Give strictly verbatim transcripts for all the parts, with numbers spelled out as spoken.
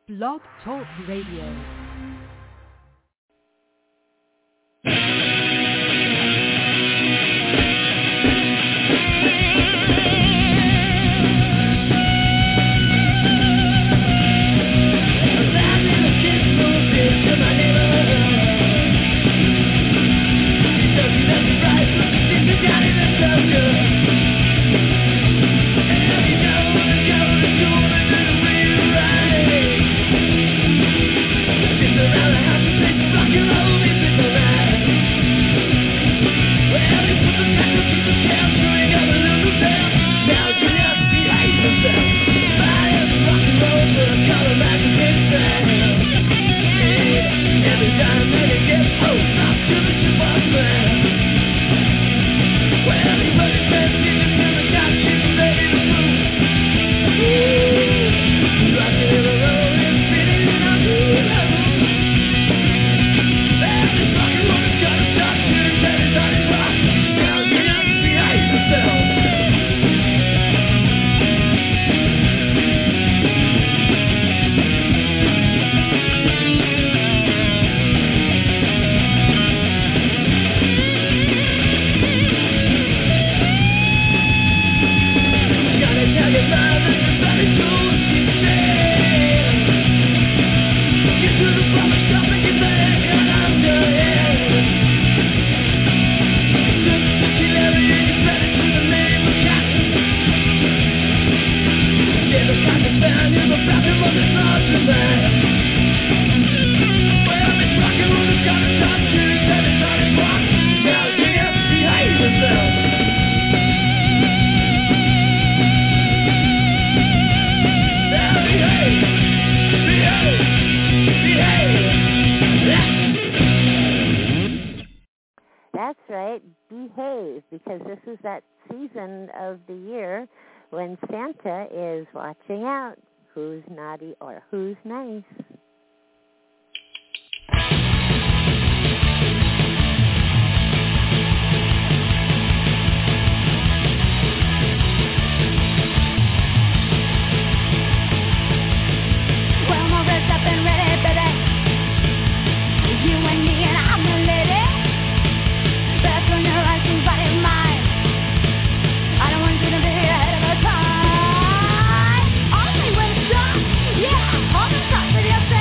Blog Talk Radio. When Santa is watching out who's naughty or who's nice. Well, my rest up and ready, baby. You and me and I'm the lady. That's when you're right, somebody mine. I don't want you to be ahead of the time. Only when it's done, yeah, all the shots that you say.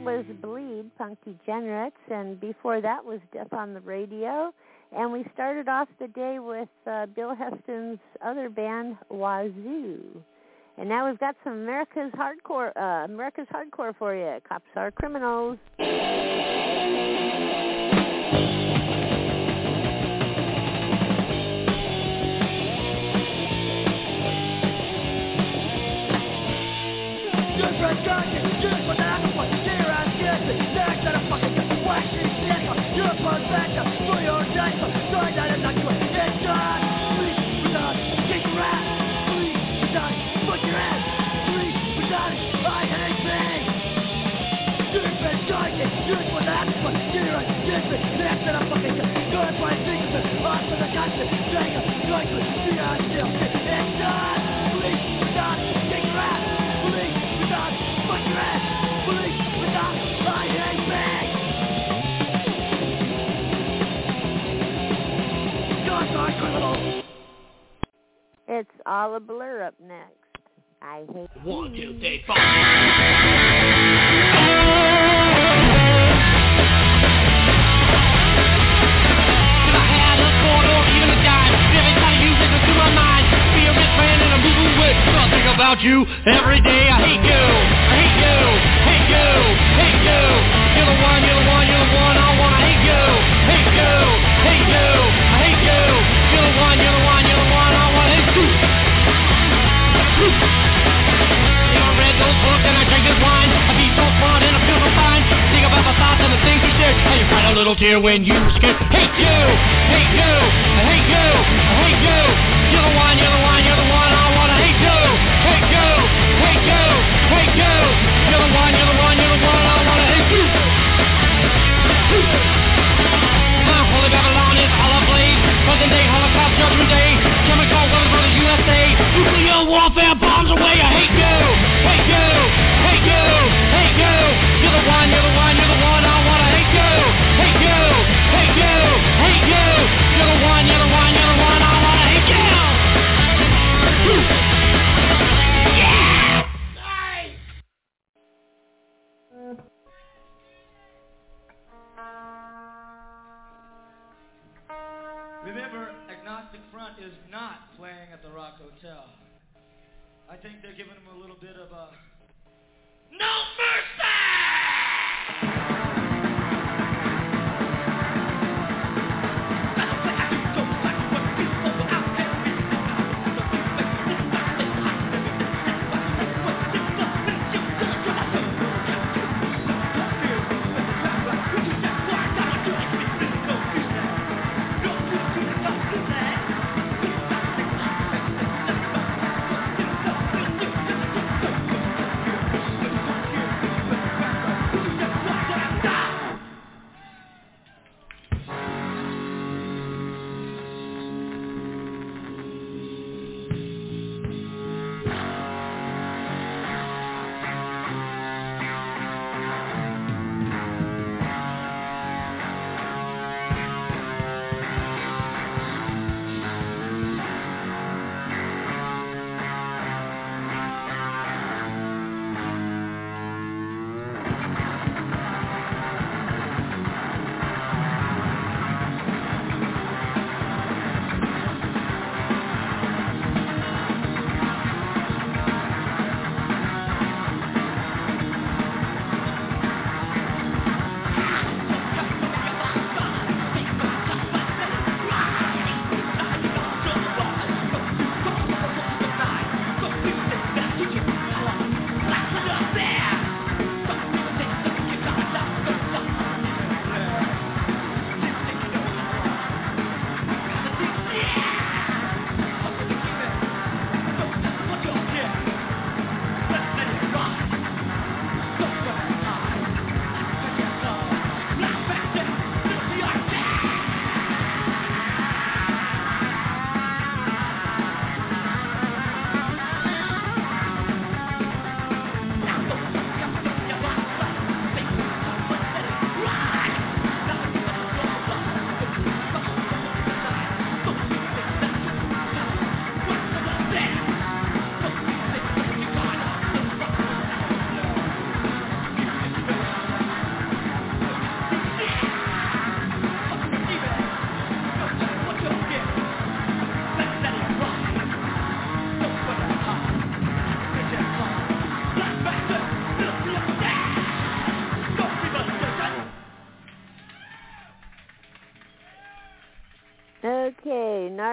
was Bleed, Punk Degenerates, and before that was Death on the Radio. And we started off the day with uh, Bill Heston's other band, Wazoo. And now we've got some America's Hardcore, uh, America's Hardcore for you. Cops Are Criminals. It's all a blur up next. I hate One, two, three, four. About you every day. I hate you, I hate you, hate you, hate you. You're the one, you're the one, you're the one. I wanna hate you, hate you, hate you, I hate you. You're the one, you're the one, you're the one. I wanna hate you. You know, I read those books and I drink this wine. I be so smart and I feel so fine. Think about the thoughts and the things you said. And you cry a little tear when you scared. Hate you, hate you, I hate you, I hate you. You're the one, you're the one, you're the one. I wanna hate you. Hate you, hate you, hate you. You're the one, you're the one, you're the one. I wanna hate you. My holy Babylon is all ablaze. Present day Holocaust Judgment Day. Chemical weapons for the U S A. Nuclear warfare bombs away. I hate you, hate you, hate you, hate you. You're the one, you're the one, you're the one. I wanna hate you, hate you, hate you, hate you. You're the one, you're the one, you're the one. I wanna hate you. Remember, Agnostic Front is not playing at the Rock Hotel. I think they're giving them a little bit of a no mercy!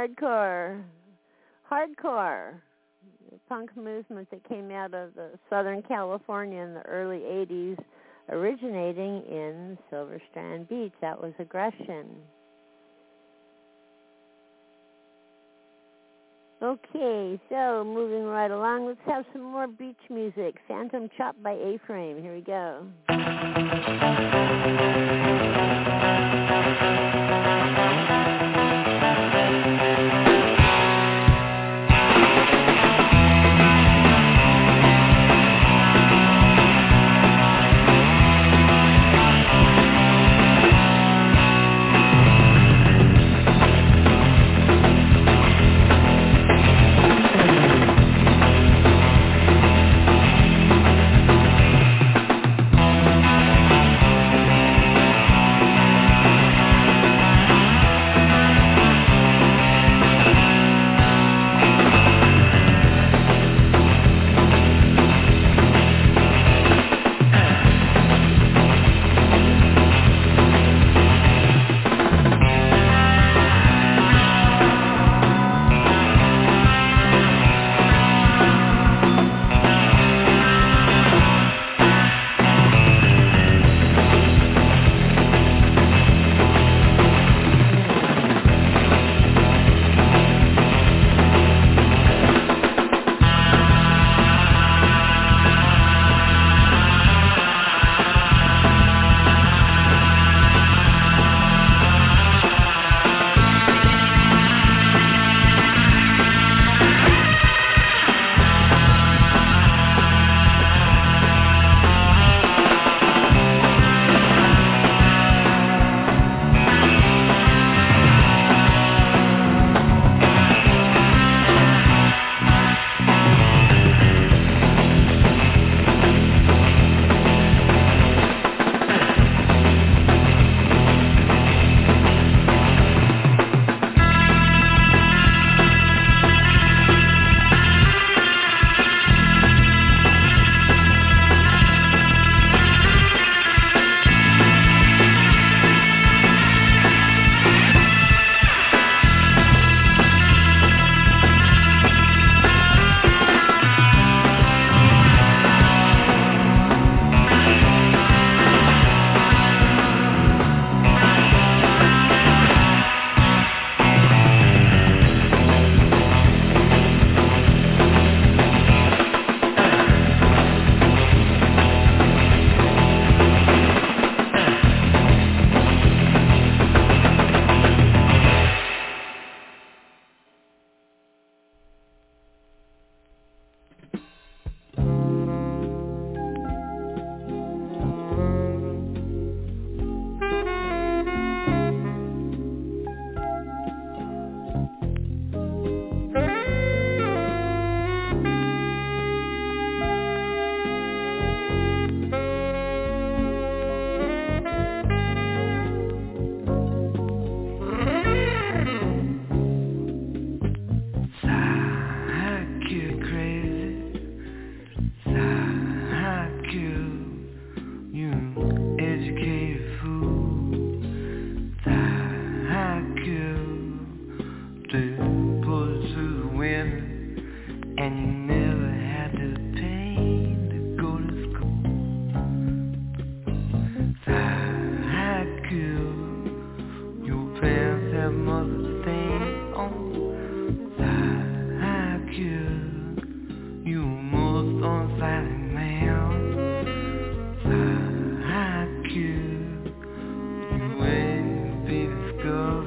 hardcore. Hardcore. The punk movement that came out of the Southern California in the early eighties, originating in Silver Strand Beach. That was Aggression. Okay, so moving right along, let's have some more beach music. Phantom Chop by A-Frame. Here we go.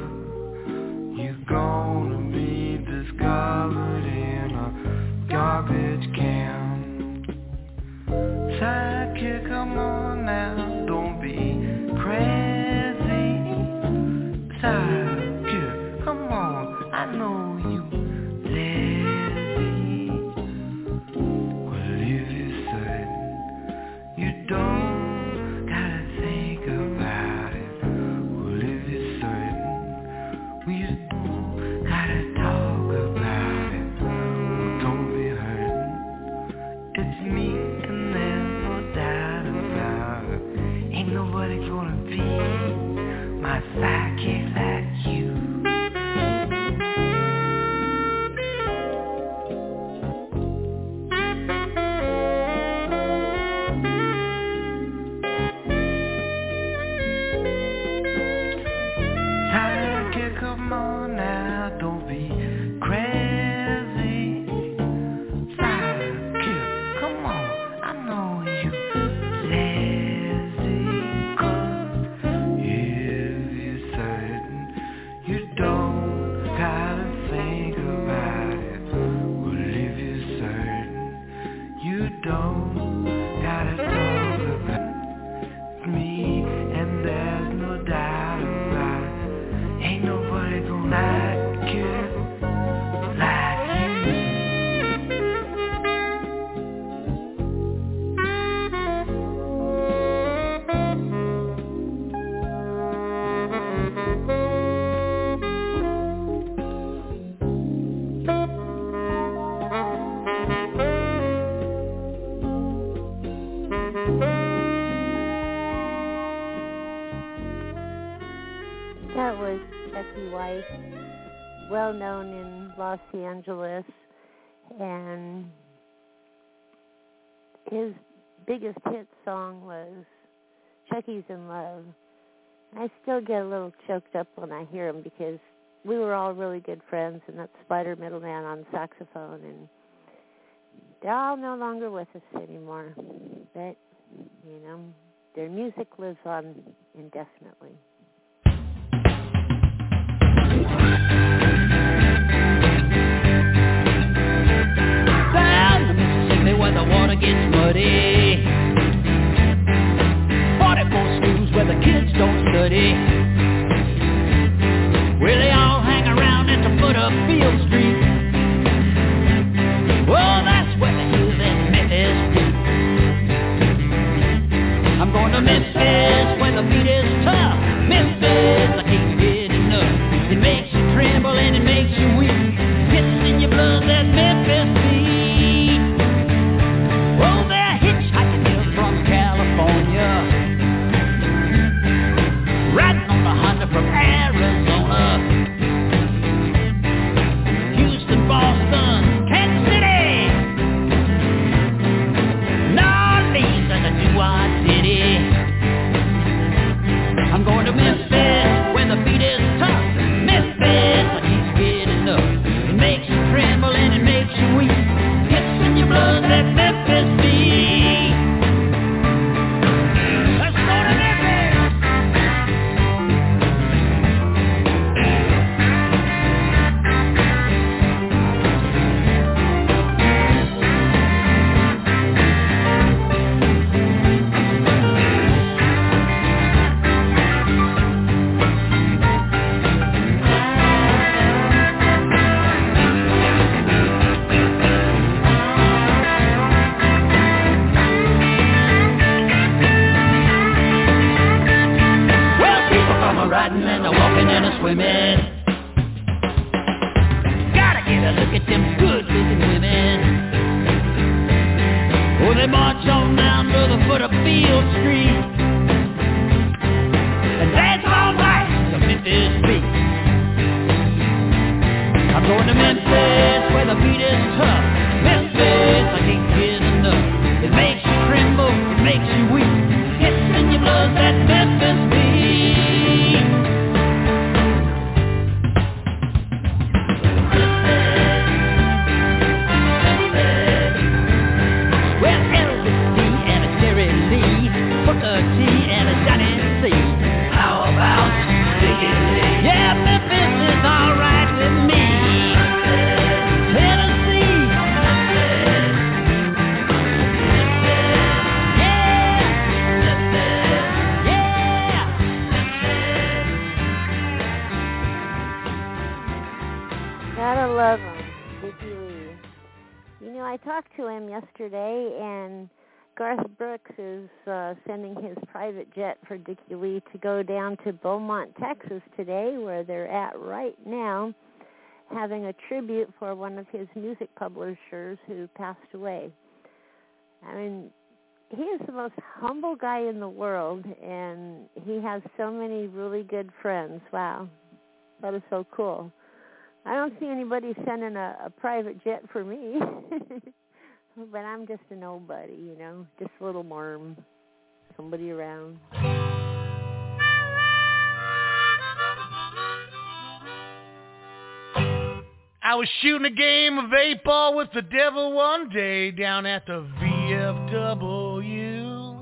Gonna be discovered in a dark don't gotta talk about me, and there's no doubt about it. Ain't nobody gonna like you like you. That was Becky White, well known in Los Angeles, and his biggest hit song was Chucky's in Love. I still get a little choked up when I hear him because we were all really good friends, and that's Spider Middleman on saxophone, and they're all no longer with us anymore. But, you know, their music lives on indefinitely. Down the Mississippi where the water gets muddy, forty-four schools where the kids don't study, where they all hang around at the foot of Field Street. Oh, that's where the hills in Memphis be. I'm going to Memphis where the beat is tough. Memphis, I can't get enough. It makes you tremble and it makes you weak. It's in your blood, that Memphis beat. Oh, they're hitchhiking here from California, riding on the Honda from Arizona, Houston, Boston, Kansas City, New Orleans, and the New City. I'm going to Memphis where the beat is tough. Memphis, I can't get enough. It makes you tremble and it makes you weak. It's in your blood, that Memphis beat. Let's go to Memphis. Riding and a walking and a swimming. Gotta get a look at them good-looking women. Oh, they march on down to the foot of Field Street and dance all night to Memphis beat. I'm going to Memphis where the beat is tough. Memphis, I can't get enough. It makes you tremble, it makes you weak. It's in your blood, that Memphis beat. Gotta love him, Dickie Lee. You know, I talked to him yesterday, and Garth Brooks is uh, sending his private jet for Dickie Lee to go down to Beaumont, Texas today, where they're at right now, having a tribute for one of his music publishers who passed away. I mean, he is the most humble guy in the world, and he has so many really good friends. Wow, that is so cool. I don't see anybody sending a, a private jet for me, but I'm just a nobody, you know, just a little worm, somebody around. I was shooting a game of eight ball with the devil one day down at the V F W.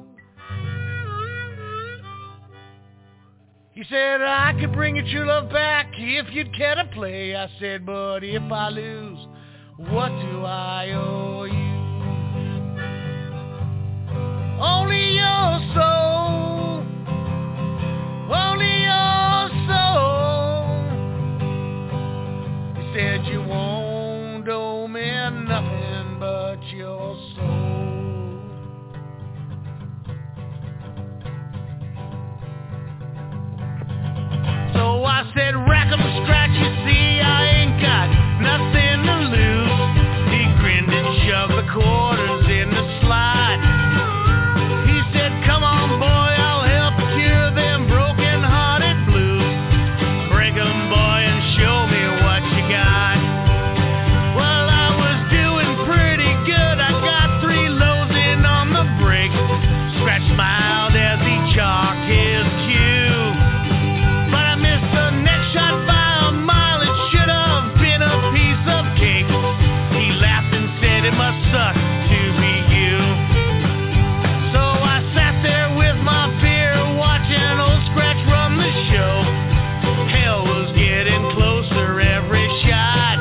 He said, I could bring your true love back if you'd care to play. I said, but if I lose, what do I owe you? your soul. So I said, rack 'em, scratch, you see, I ain't got nothing to lose. He grinned and shoved the quarters in the slide. He said, come on, boy, I'll help cure them broken-hearted blues. Break 'em, boy, and show me what you got. Well, I was doing pretty good. I got three lows in on the break. Scratch smiled as he chalked his cue. But I missed the next shot by a mile. It should have been a piece of cake. He laughed and said it must suck to be you. So I sat there with my beer, watching old Scratch run the show. Hell was getting closer every shot.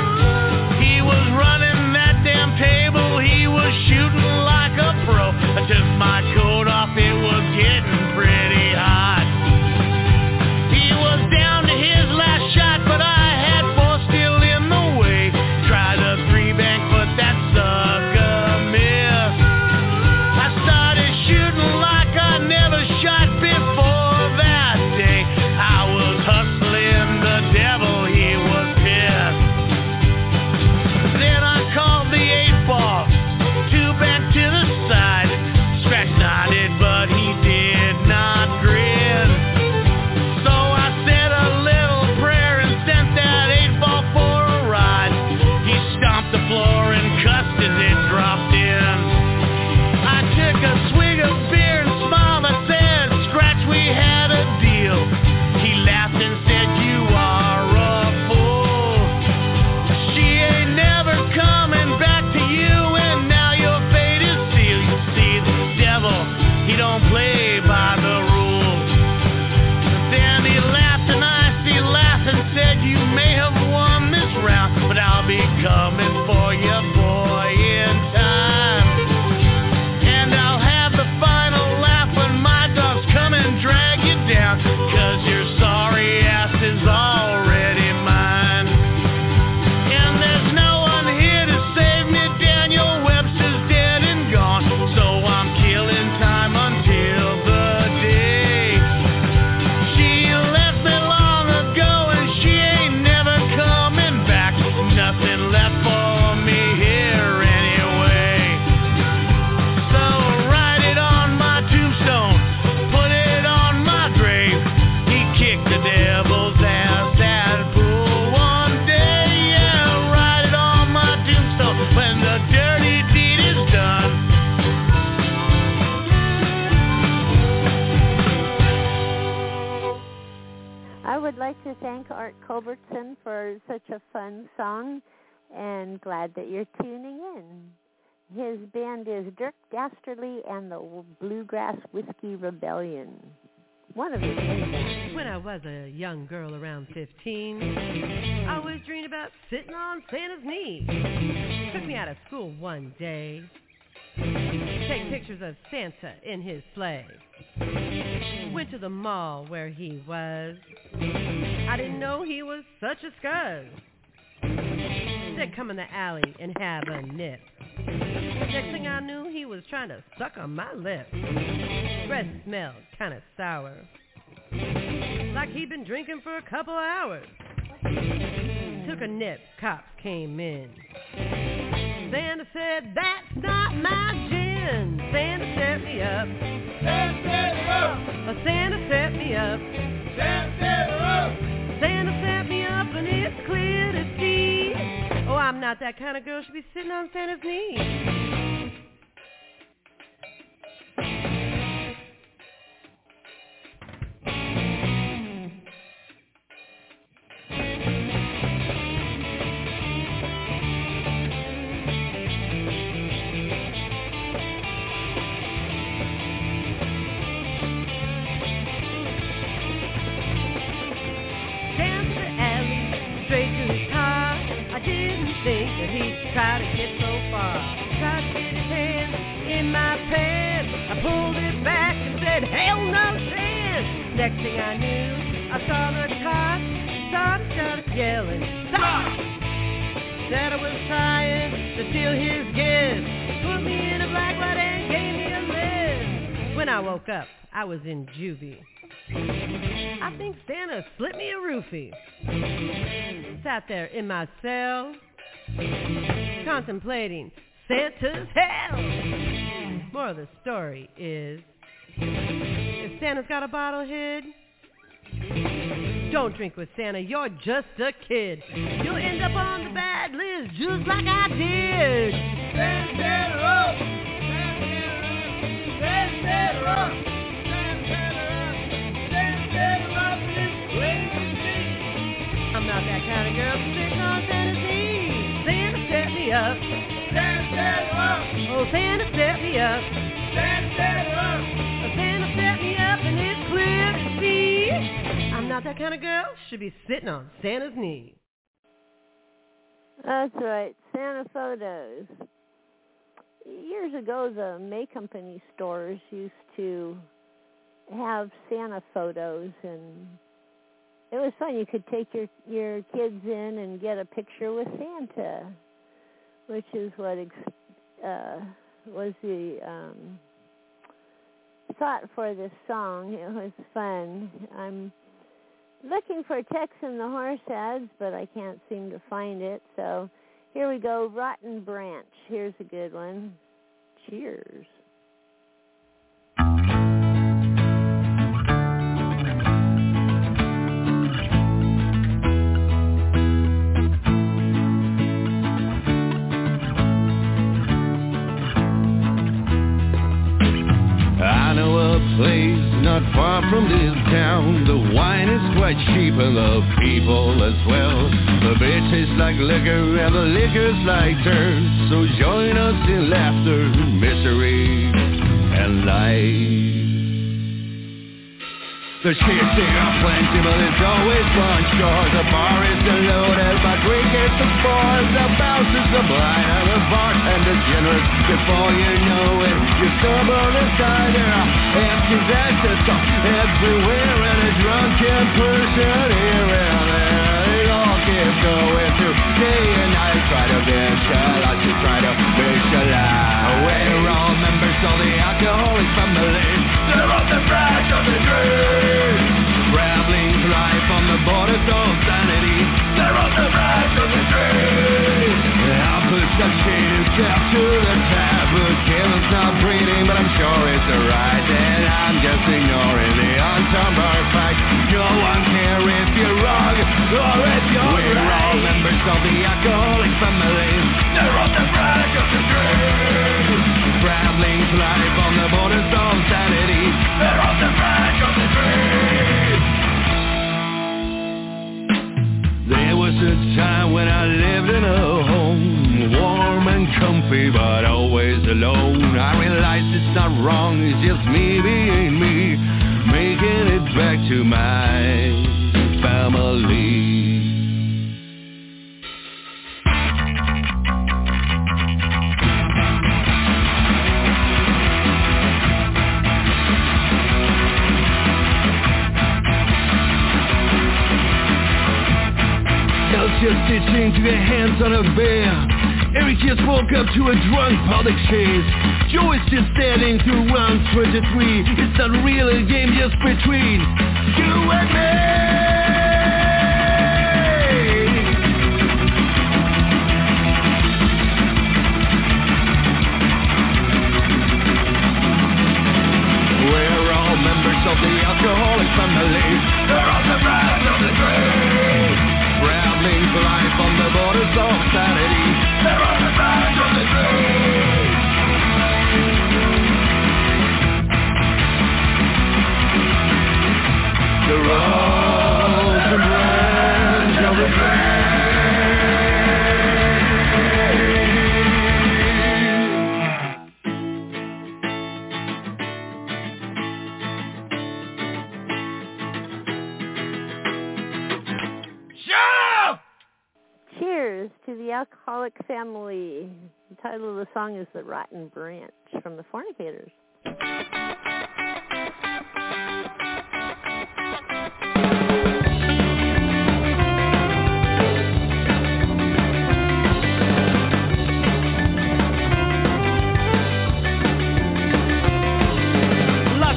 He was running that damn table. He was shooting like a pro. I took my coat off. It was getting pretty hot. He was down to his last shot, but I had four still in the way. Tried a three bank, but that sucker missed. I started shooting like I never shot before that day. I was hustling the devil, he was pissed. Then I called the eight ball, two back to the side. Scratch nodded, but he did not grin. So I said a little prayer and sent that eight ball for a ride. He stomped the floor and cussed as it dropped in. I took a swig of beer and smiled. I said, Scratch, we had a deal. He laughed and said, you are a fool. She ain't never coming back to you, and now your fate is sealed. You see, the devil, he don't play by the rules. Then he laughed and I see laugh and said, you may have won this round, but I'll be coming for you, boy, in time. And I'll have the final laugh when my dogs come and drag you down, 'cause your sorry ass is already mine. And there's no one here to save me. Daniel Webster's dead and gone, so I'm killing time until the day. She left me long ago and she ain't never coming back. Nothing left for me here anyway. So write it on my tombstone, put it on my grave. He kicked the devil's ass at pool one day. Yeah, write it on my tombstone when the dirty deed is done. I would like to thank Art Culbertson for such a fun song, and glad that you're tuning in. His band is Dirk Dastardly and the Bluegrass Whiskey Rebellion. One of his many bands. When I was a young girl around fifteen, I was dreaming about sitting on Santa's knee. Took me out of school one day, take pictures of Santa in his sleigh. Went to the mall where he was. I didn't know he was such a scuzz. Said come in the alley and have a nip. Next thing I knew, he was trying to suck on my lip. Breath smelled kind of sour, like he'd been drinking for a couple hours. Took a nip, cops came in. Santa said, that's not my gin. Santa set me up. Santa set me up. Santa set me up. Santa set me up. Santa set me up, and it's clear to see. Oh, I'm not that kind of girl should be sitting on Santa's knee. Try to get so far, tried to get his hand in my pants. I pulled it back and said, hell no chance. Next thing I knew, I saw the cops, started, started yelling, stop! Said I was trying to steal his gift. I woke up, I was in juvie. I think Santa slipped me a roofie. Sat there in my cell, contemplating Santa's hell. Moral of the story is, if Santa's got a bottle hid, don't drink with Santa, you're just a kid. You'll end up on the bad list just like I did. Santa, Santa, up! Santa, Santa, up! I'm not that kind of girl sitting on Santa's knee. Santa set me up. Santa, Santa, up! Oh, Santa set me up. Santa, Santa, up! Santa set me up and it's clear to see. I'm not that kind of girl, should be sitting on Santa's knee. That's right, Santa photos. Years ago, the May Company stores used to have Santa photos, and it was fun. You could take your your kids in and get a picture with Santa, which is what ex- uh, was the um, thought for this song. It was fun. I'm looking for Tex and the Horse ads, but I can't seem to find it. So here we go, Rotten Branch. Here's a good one. Cheers. I know a place not far from this town. The wine is quite cheap and the people as well. The beer tastes like liquor and the liquor's like turn. So join us in laughter, misery, and life. The chicks, they are plenty, but it's always one short. The bar is loaded, but drink is the four. The bouncers are blind and the bartender's generous. Before you know it, you stumble inside. There are empty exits everywhere, and a drunken person here and there. They all keep going through day and night. Try to visualize, you try to visualize. We're all members of the alcoholic family. They're on the branch of the dream. Traveling life on the borders of sanity. They're on the branch of the dream. I'll push the chain himself to the tap. But Kevin's not breathing, but I'm sure it's alright. And I'm just ignoring the unturned fact. No one cares if you're wrong or if you're We're right. We're all members of the alcoholic family. They're on the branch of the dream. Traveling life on the borders of sanity. They're on the branch of the dream. There was a time when I lived in a home, warm and comfy, but always alone. I realized it's not wrong, it's just me being me, making it back to my family. Just itching to get hands on a beer. Eric just woke up to a drunk public chase. Joe is just standing through round twenty-three. It's not really a game just between you and me. We're all members of the alcoholic family. They're on the branch of the dream. Traveling for life on the borders of sanity. They're on the branch of the dream. They're on the branch of the dream. Cheers to the alcoholic family. The title of the song is The Rotten Branch from the Fornicators. Lots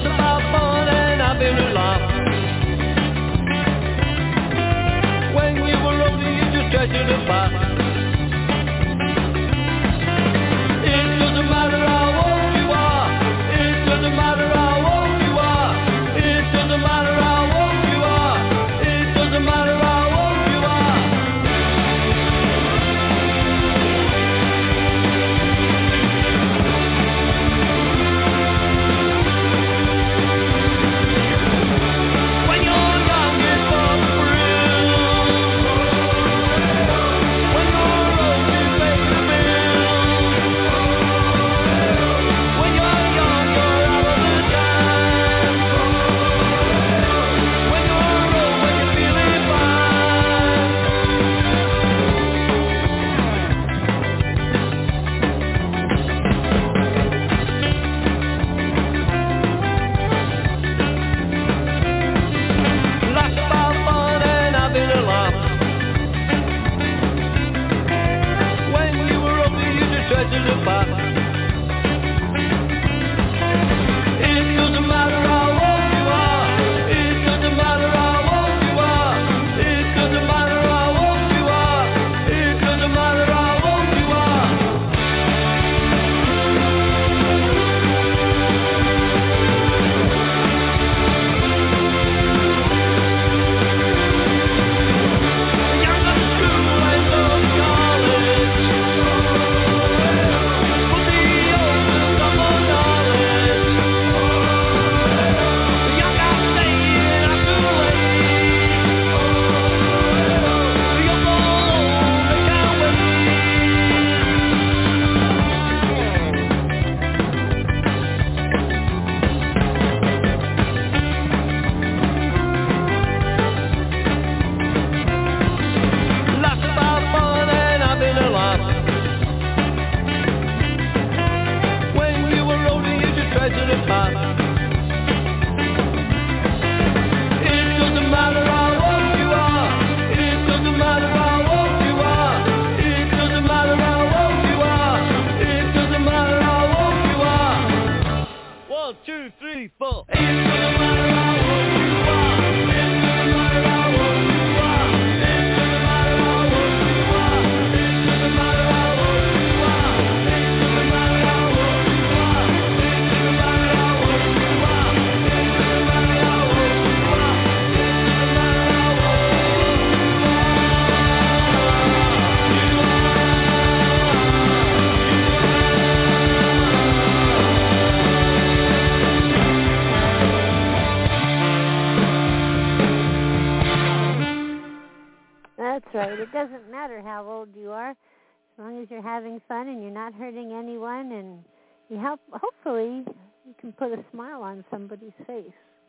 It doesn't matter how old you are, as long as you're having fun and you're not hurting anyone, and you help. Hopefully, you can put a smile on somebody's face.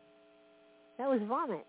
That was Vomit.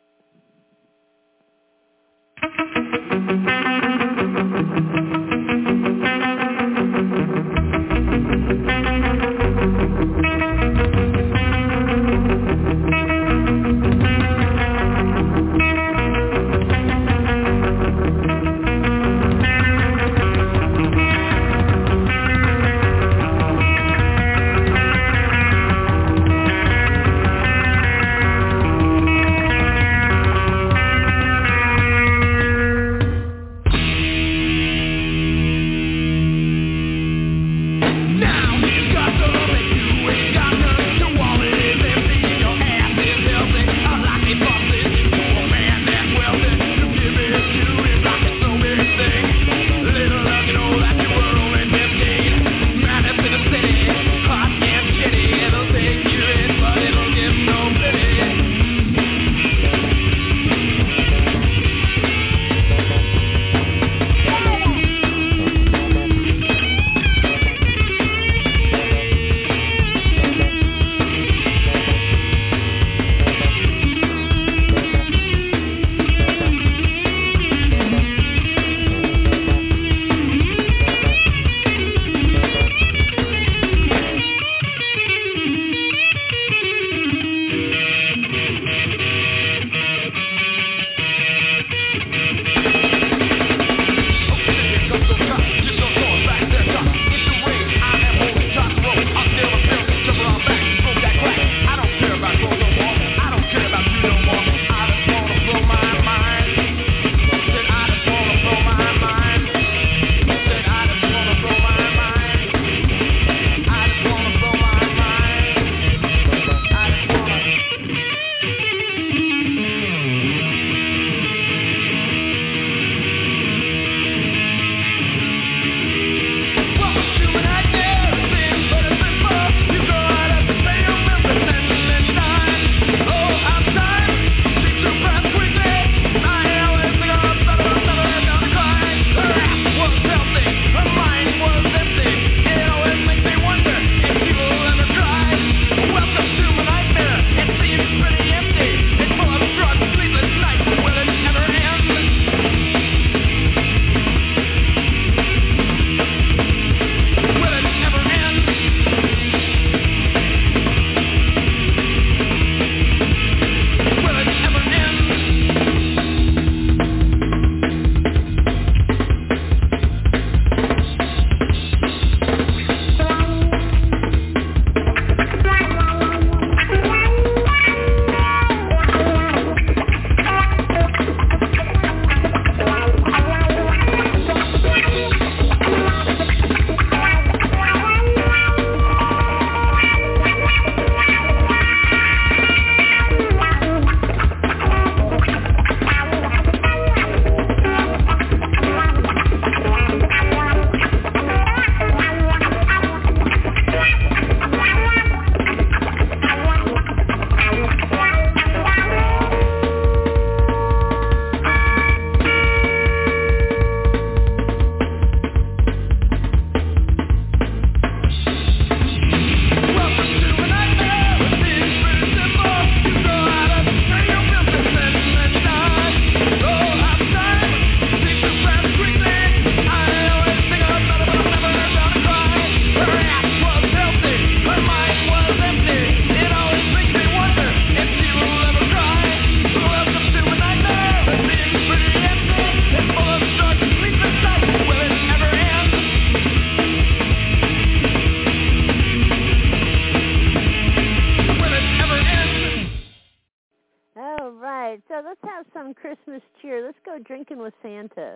let's have some Christmas cheer. Let's go drinking with Santa.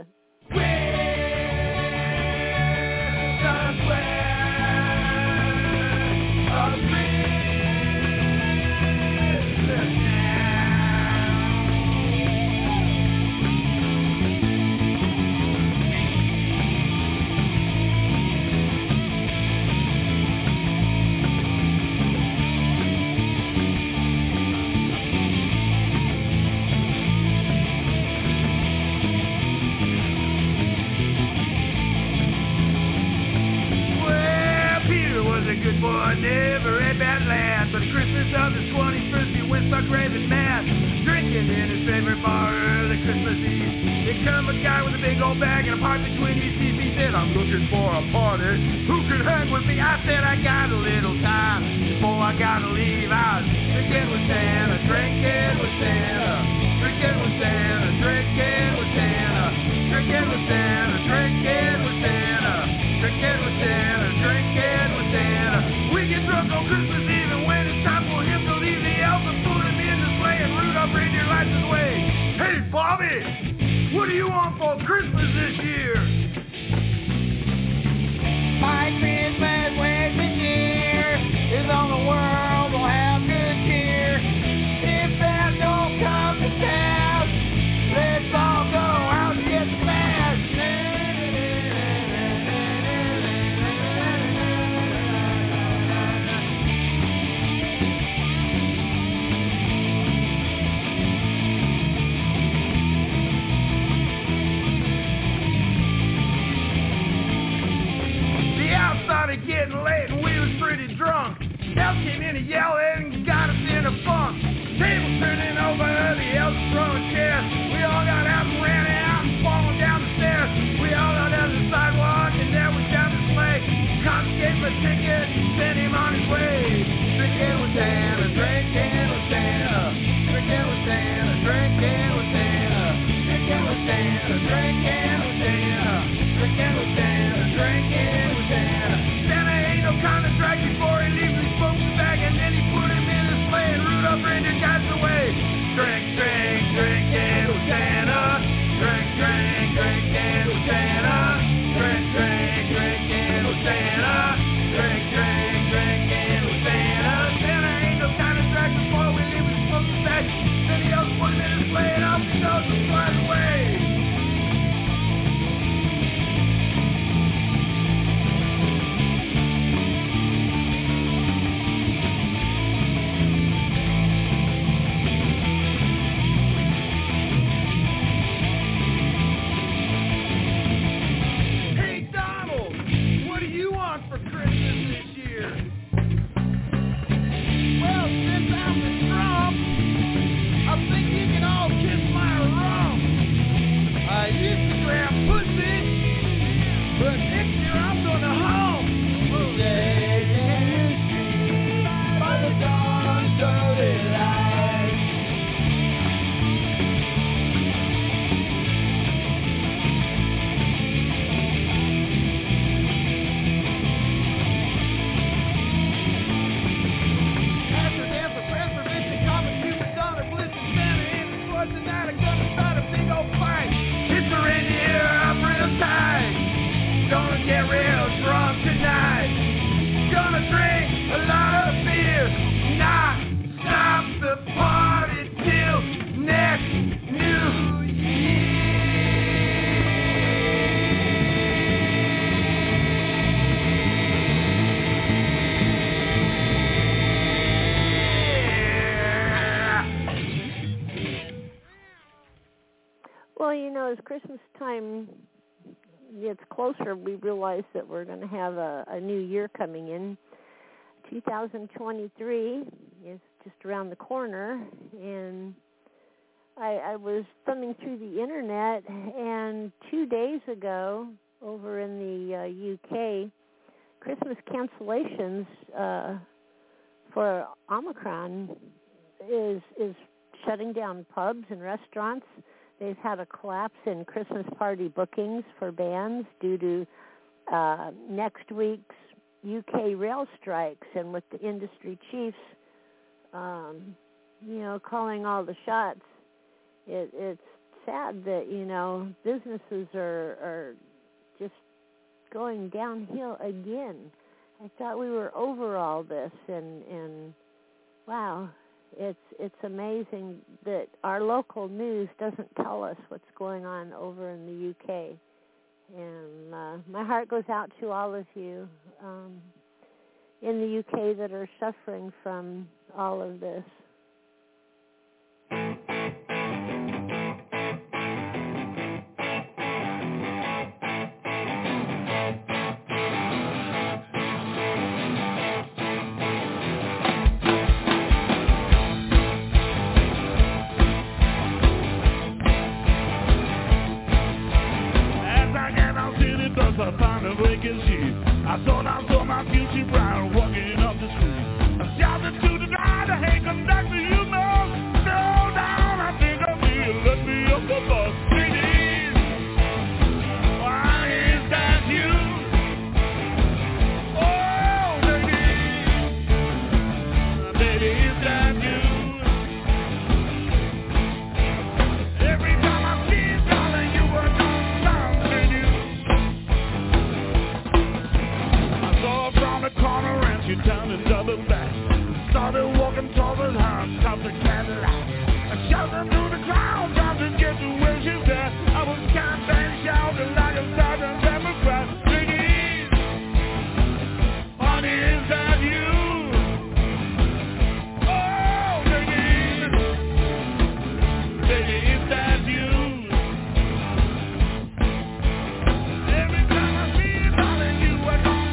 Good boy, never had bad lad. But Christmas of the twenty-first, he went stuck raving mad, drinking in his favorite bar early Christmas Eve. Here come a guy with a big old bag and a pipe between his teeth. He said, I'm looking for a party. Who could hang with me? I said, I got a little time before I gotta leave. I was drinking with Santa, drinking with Santa, drinking with Santa, drinking with Santa, drinking with Santa, drinking with Santa, drinking with Santa, drinking with Santa. We get drunk on Christmas Eve, and when it's time for him to leave the elf and put him in the sleigh, and Rudolph reindeer lights his way. Hey, Bobby, what do you want for Christmas this year? My Christmas wish this year is all the world will have good cheer. If that don't come to pass, let's all go out and get smashed. Started getting late and we was pretty drunk. Elf came in and yelled and got us in a funk. Table turning over, the elves throwing chairs. We all got out and ran out and falling down the stairs. We all got down the sidewalk and there was down the sleigh. Confiscated my ticket and sent him on his way. Drinking with Santa, drinking with Santa, drinking with Santa, drinking with Santa, drinking with Santa, drinking with Santa, drinking with Santa, drinking with Santa. Santa ain't no kind of drag before he leaves his folks back, and then he put him in his sleigh and Rudolph reindeer guides away. Drink, drink, drinking with Santa, drink, drink, drinking with Santa, drink, drink, drinking with Santa, drink, drink, drinking with Santa. Santa ain't no kind of drag before we leave his folks back, then he else put him in his sleigh and off he goes and flies away. Well, you know, as Christmas time gets closer, we realize that we're going to have a, a new year coming in. two thousand twenty-three is just around the corner, and I, I was thumbing through the internet, and two days ago, over in the uh, U K, Christmas cancellations uh, for Omicron is is shutting down pubs and restaurants. They've had a collapse in Christmas party bookings for bands due to uh, next week's U K rail strikes, and with the industry chiefs, um, you know, calling all the shots. it, it's sad that, you know, businesses are, are just going downhill again. I thought we were over all this, and, and wow, it's it's amazing that our local news doesn't tell us what's going on over in the U K. And uh, my heart goes out to all of you um, in the U K that are suffering from all of this. I found a vacancy. I thought I saw my future bride walking up the street. I shouted to the driver, hey conductor, you know, slow down, I think I'll be, let me up the bus. Ladies, why is that you? Oh, ladies, baby, is that you? Every time I see you, darling, you were something new. Corner and she turned and doubled back. Started walking toward the house, stopped the Cadillac. I shouted to the crowd, trying to get to where she's at. I was campaign shouting like a Southern Democrat. Ladies, honey, is that you? Oh, ladies, baby, is that you? Every time I see you, darling, you are gone.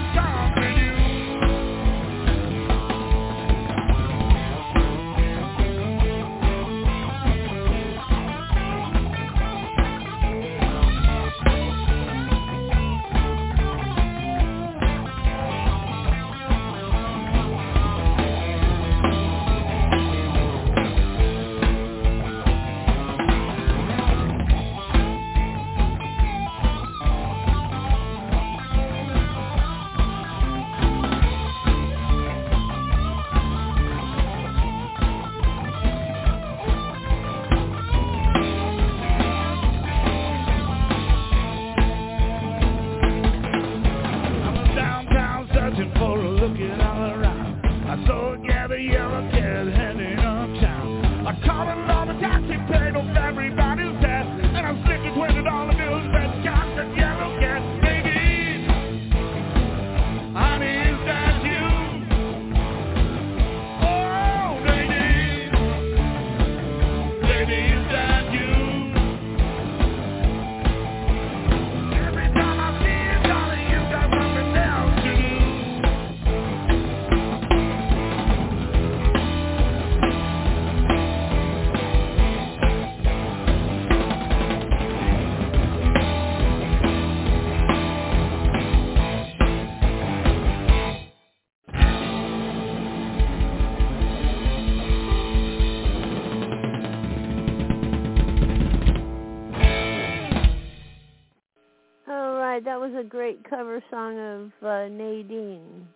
That was a great cover song of uh, Nadine.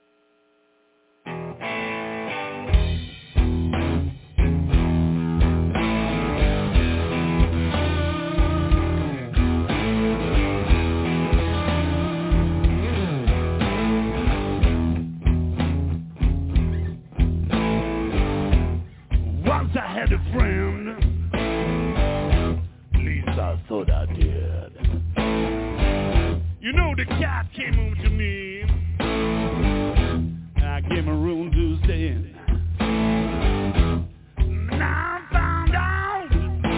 Once I had a friend, at least I thought I did. You know, the cat came over to me. I gave him a room to stay in. Now I found out,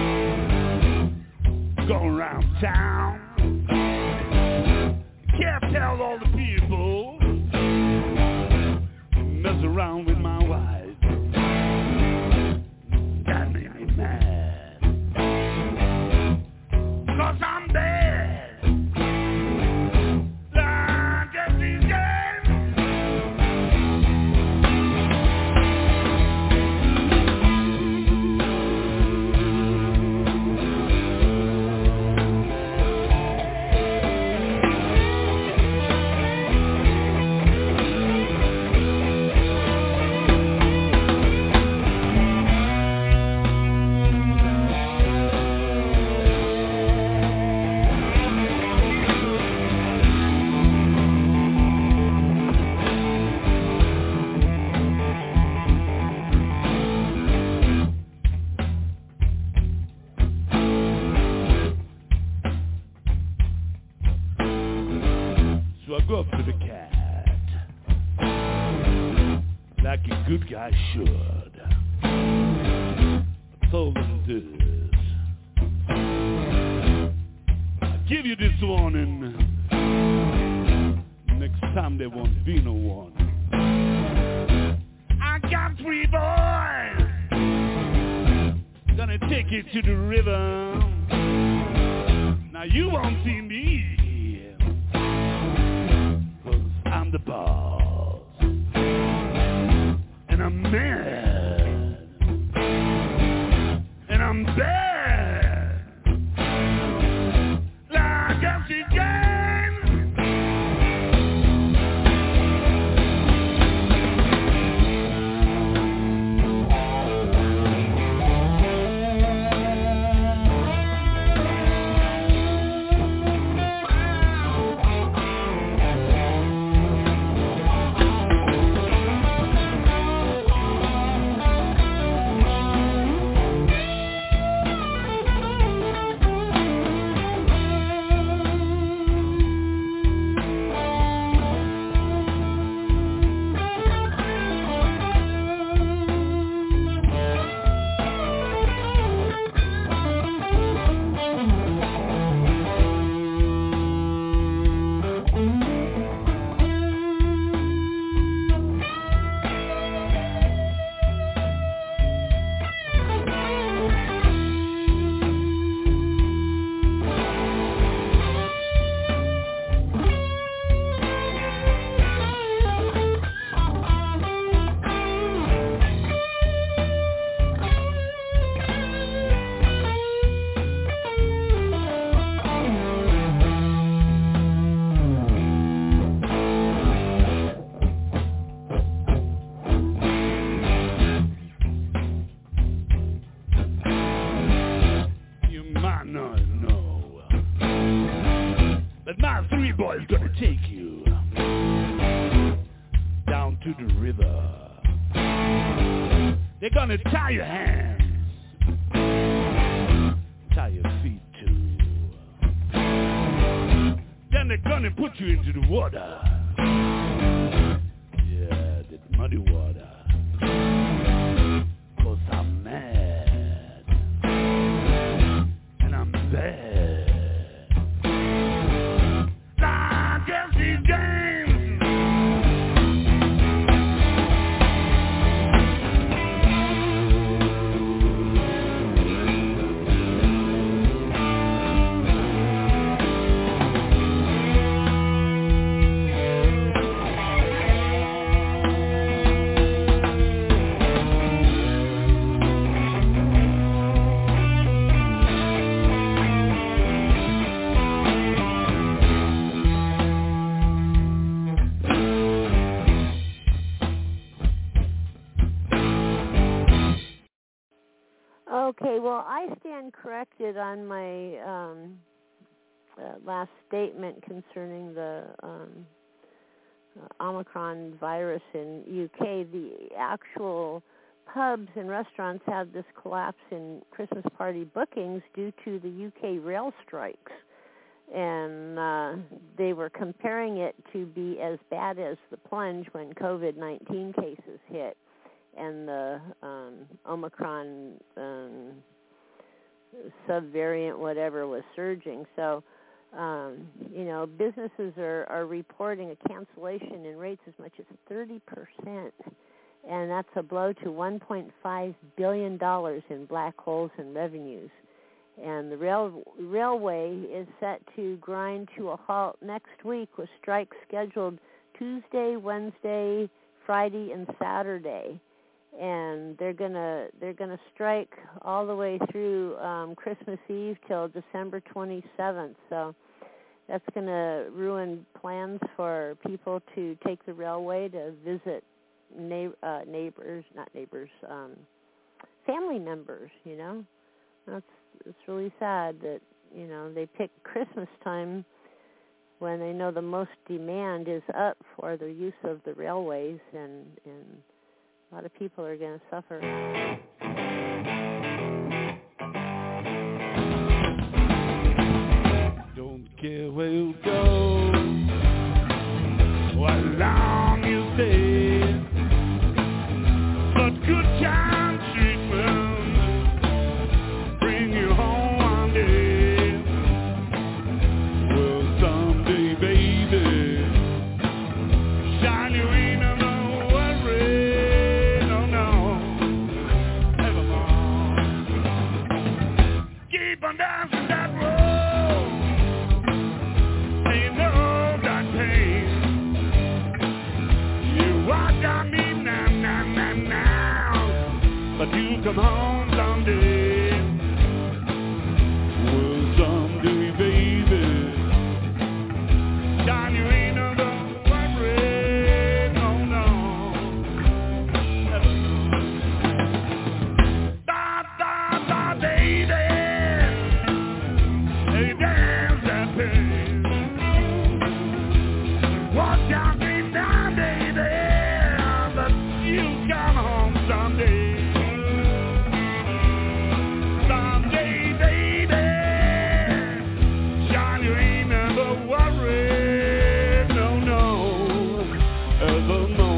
going around town, can't tell all the people, mess around with my wife. That made me mad, 'cause I'm bad. like a good guy should. I told them this. I give you this warning. Next time there won't be no one. I got three boys gonna take you to the river. Now you won't see me, 'cause I'm the boss. And I'm mad. And I'm bad. Like a cigar. Tie your hands, tie your feet too. Then they're gonna put you into the water. Yeah, the muddy water. 'Cause I'm mad and I'm bad. Like Jesse James. Okay, well, I stand corrected on my um, uh, last statement concerning the um, uh, Omicron virus in U K. The actual pubs and restaurants had this collapse in Christmas party bookings due to the U K rail strikes. And uh, they were comparing it to be as bad as the plunge when COVID nineteen cases hit and the um, Omicron um, subvariant, whatever, was surging. So, um, you know, businesses are, are reporting a cancellation in rates as much as thirty percent. And that's a blow to one point five billion dollars in black holes in revenues. And the rail, railway is set to grind to a halt next week with strikes scheduled Tuesday, Wednesday, Friday, and Saturday. And they're gonna they're gonna strike all the way through um, Christmas Eve till December twenty-seventh. So that's gonna ruin plans for people to take the railway to visit na- uh, neighbors, not neighbors, um, family members. You know, that's it's really sad that you know they pick Christmas time when they know the most demand is up for the use of the railways, and and a lot of people are going to suffer. Don't care where you go, what long you stay. but you'll come home someday. Well, someday, baby, John, you ain't never worried, no, no. Da, da, da, baby, hey, dance that pain. Walk down street now, baby, but you come home someday. Someday, baby, John, you ain't never worried, no, no, ever more.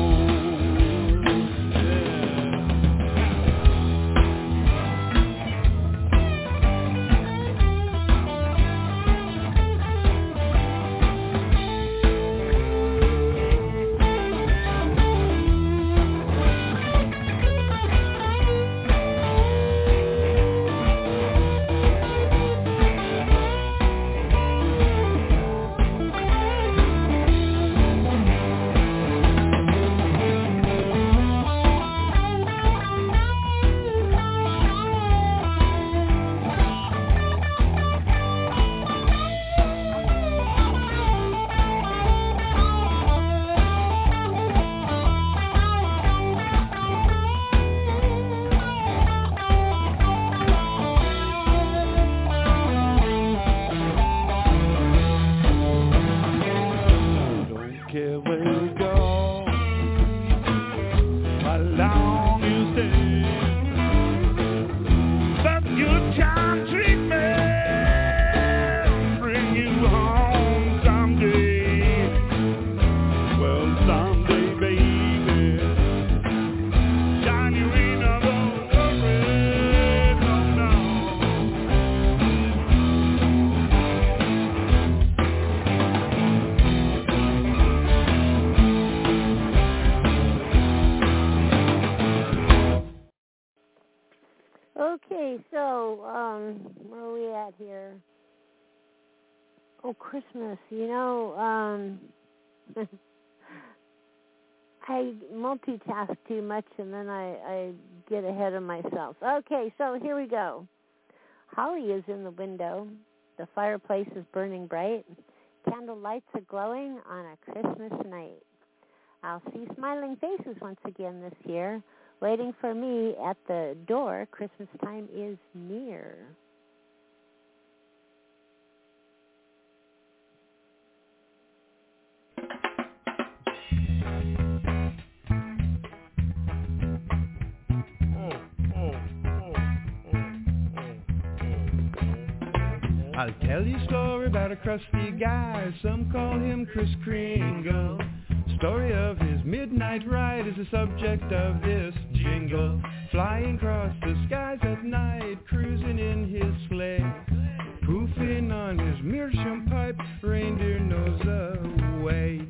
Don't care where you go, how long you stay. That good time treatment bring you home someday. Well, someday, baby, John, you ain't never worried, no, no. Okay, so um, where are we at here? Oh, Christmas. You know, um, I multitask too much, and then I, I get ahead of myself. Okay, so here we go. Holly is in the window. The fireplace is burning bright. Candle lights are glowing on a Christmas night. I'll see smiling faces once again this year, waiting for me at the door. Christmas time is near. I'll tell you a story about a crusty guy. Some call him Kris Kringle. Story of his midnight ride is the subject of this jingle. Flying across the skies at night, cruising in his sleigh, poofing on his meerschaum pipe, reindeer knows the way.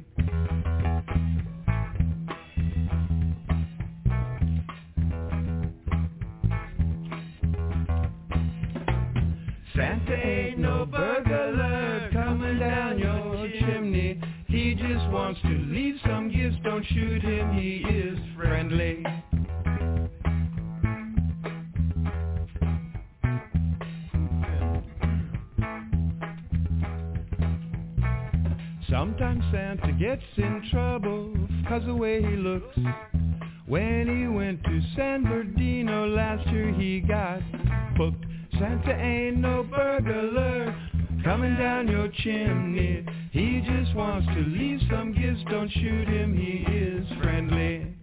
Santa ain't no burglar coming down your chimney. He just wants to leave some gifts, don't shoot him, he is friendly. Sometimes Santa gets in trouble, cause the way he looks. When he went to San Bernardino last year he got booked. Santa ain't no burglar coming down your chimney. He just wants to leave some gifts, don't shoot him, he is friendly.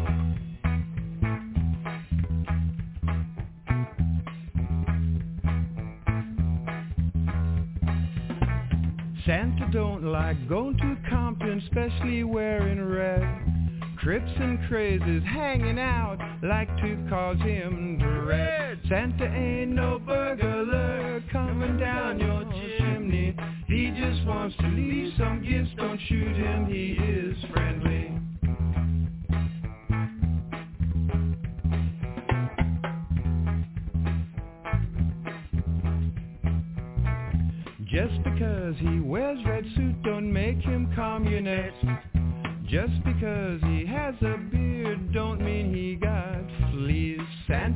Santa don't like going to Compton, especially wearing red. Crips and crazes hanging out like to cause him dread. Santa ain't no burglar coming down your chimney. He just wants to leave some gifts, don't shoot him, he is friendly. Just because he wears red suit don't make him communist. Just because he has a beard don't mean he got fleas. Santa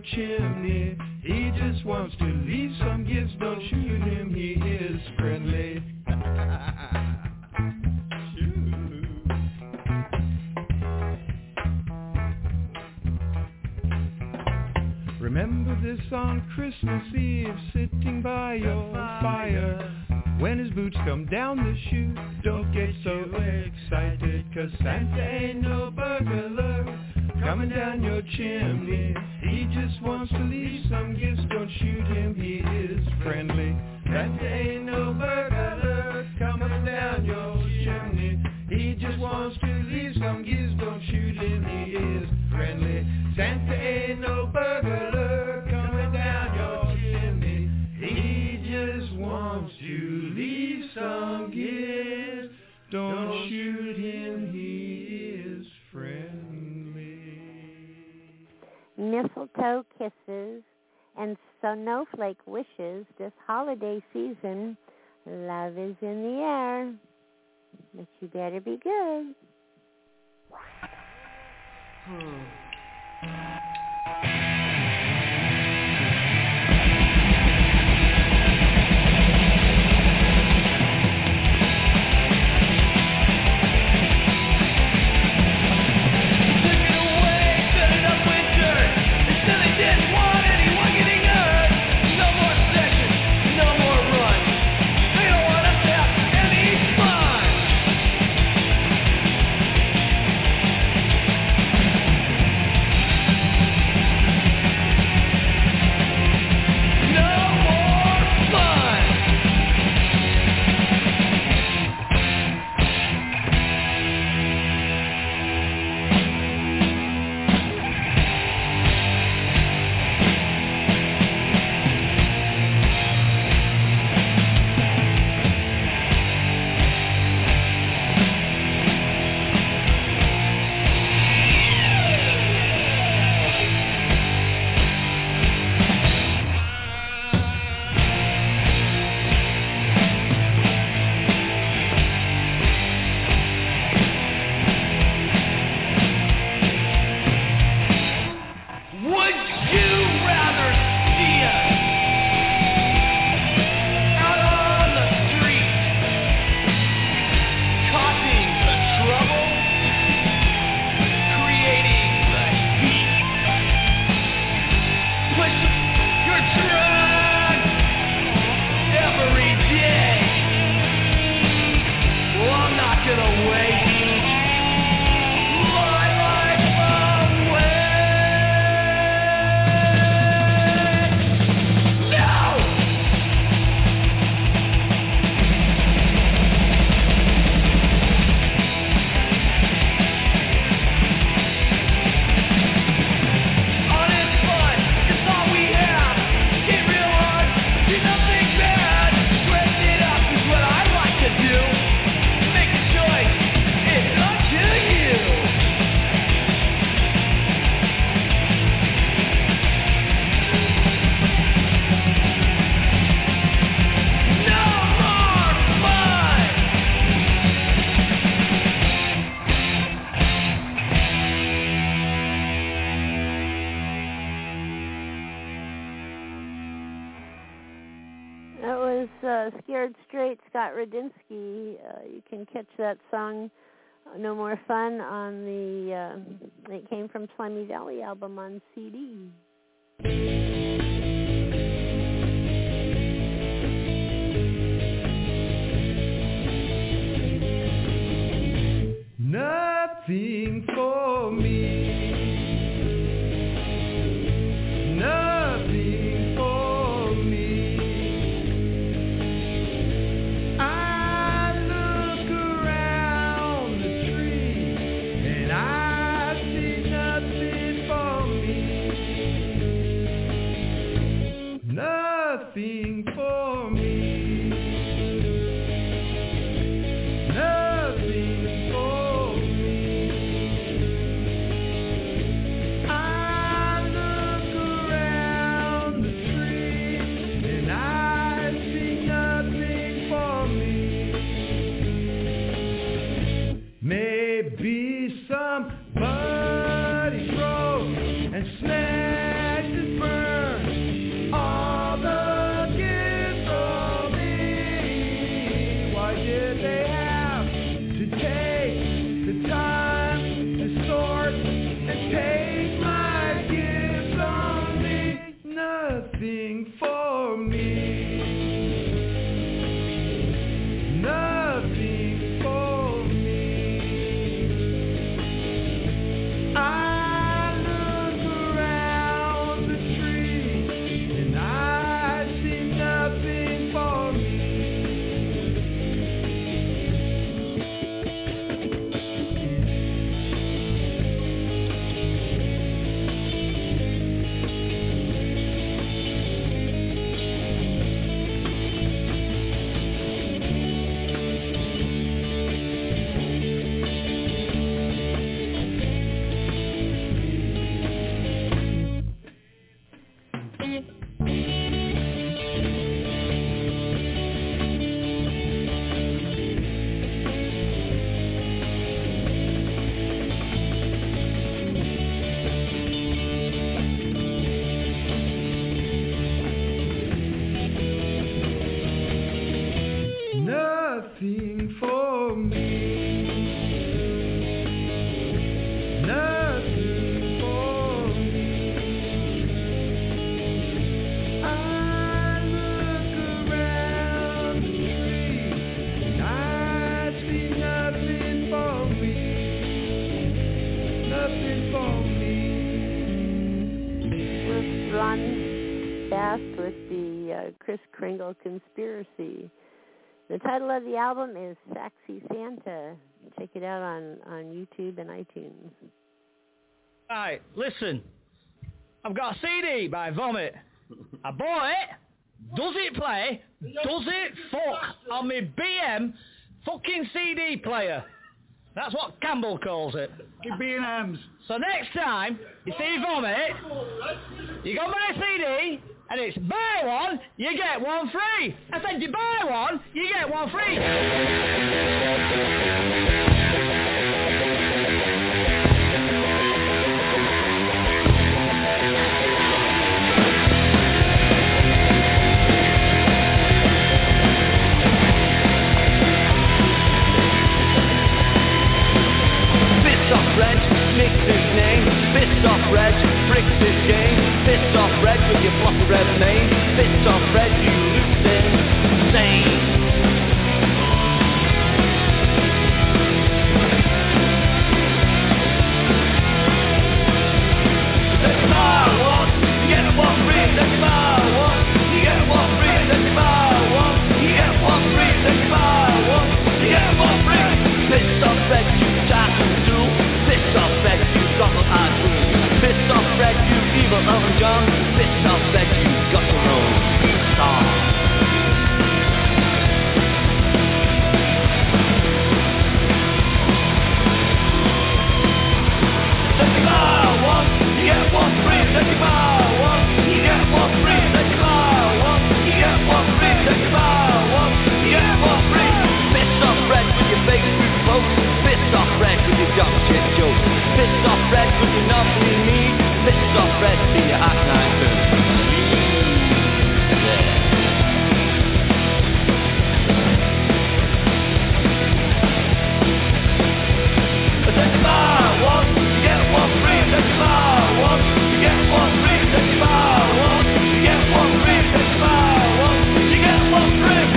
chimney. He just wants to leave some gifts, don't shoot him, he is friendly. Remember this on Christmas Eve, sitting by your fire. When his boots come down the chute, don't get so excited, 'cause Santa ain't no burglar coming down your chimney. He just wants to leave some gifts, don't shoot him, he is friendly. Santa ain't no burglar coming down your chimney. He just wants to leave some gifts, don't shoot him, he is friendly. Santa ain't no burglar coming down your chimney. He just wants to leave some gifts, don't shoot him, he is friendly. Mistletoe kisses and snowflake wishes this holiday season. Love is in the air, but you better be good. Hmm. Scared Straight, Scott Radinsky. Uh, you can catch that song, uh, No More Fun, on the, uh, it came from Slimy Valley album on C D. Nothing for me. Nothing for me. I look around the tree and I see nothing for me. Nothing for me. Nothing for me. I look around the tree and I see nothing for me. Maybe somebody broke and snatched his Frost with the uh, Kris Kringle Conspiracy. The title of the album is Saxy Santa. Check it out on, on YouTube and iTunes. Right, listen. I've got a C D by Vomit. I bought it. Does it play? Does it fuck on my B M fucking C D player? That's what Campbell calls it. B and M's. So next time you see Vomit, you got my C D, and it's buy one, you get one free. I said you buy one, you get one free. Reg, mix his name, bits off Reg, bricks his game, bits off Reg with your block red name, bits off Reg, you lose insane. Let me buy one, you get one free, let me buy one, you get one free, let me buy one, you get one free, let me buy one, you get one free. Bits off Reg, you jack and do. Bits off Reg, you goggle and fool. Bits off Reg, you evil Elton John. Bits off Reg, you got your own song. Let me buy one, you get one free. Let me buy one, you get one free. Let me buy one, you get one free. Let me buy one, you get one free. Bits off Reg with your fake food folks. Bits off Reg with your dumb shit jokes. Bits off Reg with your nothing need. Bits off Reg to your act nine food. Let me buy one, you get one free. Let me buy one, you get one free. Let me buy one, you get one free. Let me buy one, you get one free.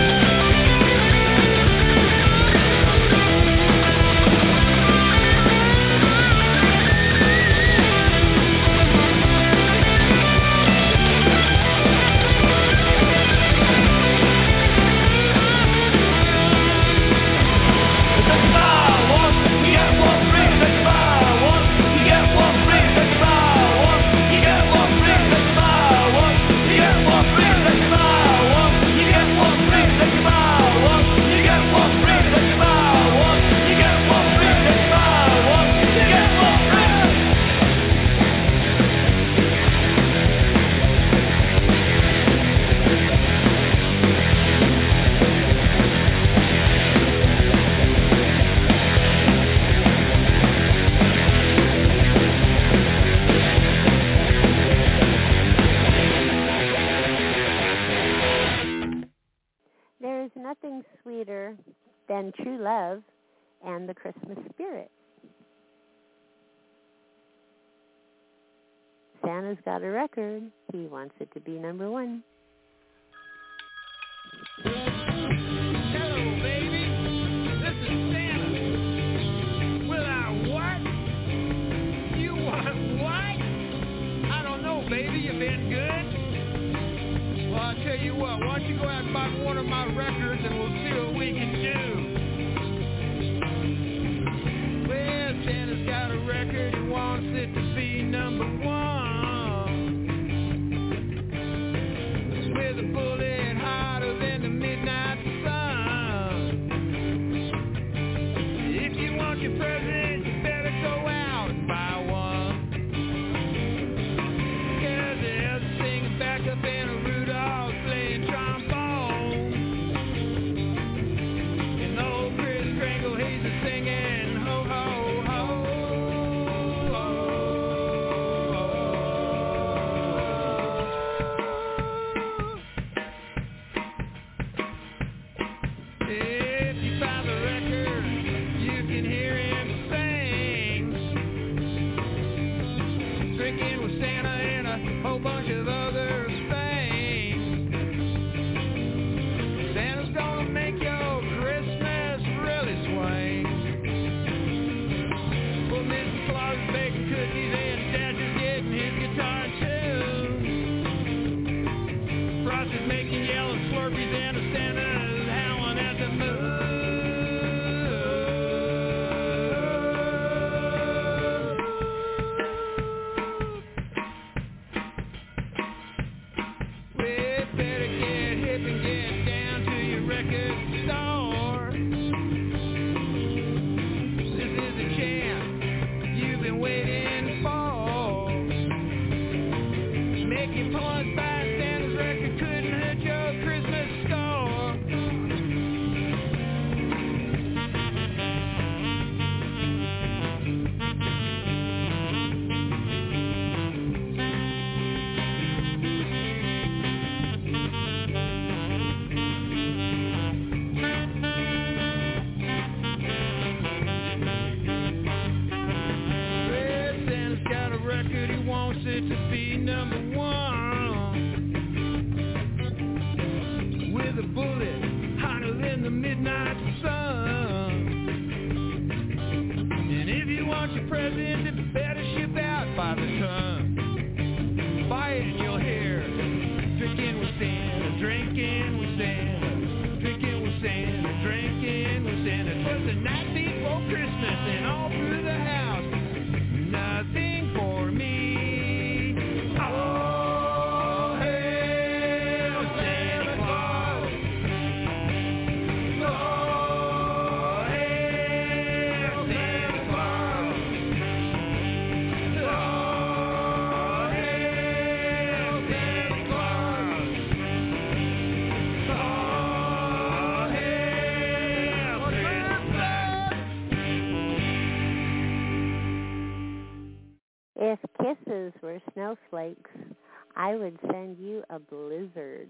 Nothing sweeter than true love and the Christmas spirit. Santa's got a record. He wants it to be number one. Hello, baby. This is Santa. Will I what? You want what? I don't know, baby. You been good? Well, I'll tell you what. Why don't you go out and buy one of my records and we'll see what we can do. Well, Santa's got a record. He wants it to be number one. With a bullet hotter than the midnight sun. If you want your present, you better go out and buy one. Cause there's a singer back up in a Rudolph playing trombone. And old Kris Kringle, he's a singing ho ho ho. If you buy the record, you can hear him sing. Drinking with Santa and a whole bunch of other things. Santa's gonna make your Christmas really swing. Well, Mister Claus is baking cookies and Dad is getting his guitar tuned. good to be number one. With a bullet hotter than the midnight sun. And if you want your present, it better ship out by the ton. Buy it and you'll hear drinking with Santa, drinking with Santa, drinking with Santa, drinking with Santa. 'Twas the night before Christmas and all through the house, nothing for me. Oh, hail Santa Claus. Oh, hail Santa Claus. Oh, hail Santa Claus. Oh, hail Santa Claus. If kisses were snowflakes, I would send you a blizzard.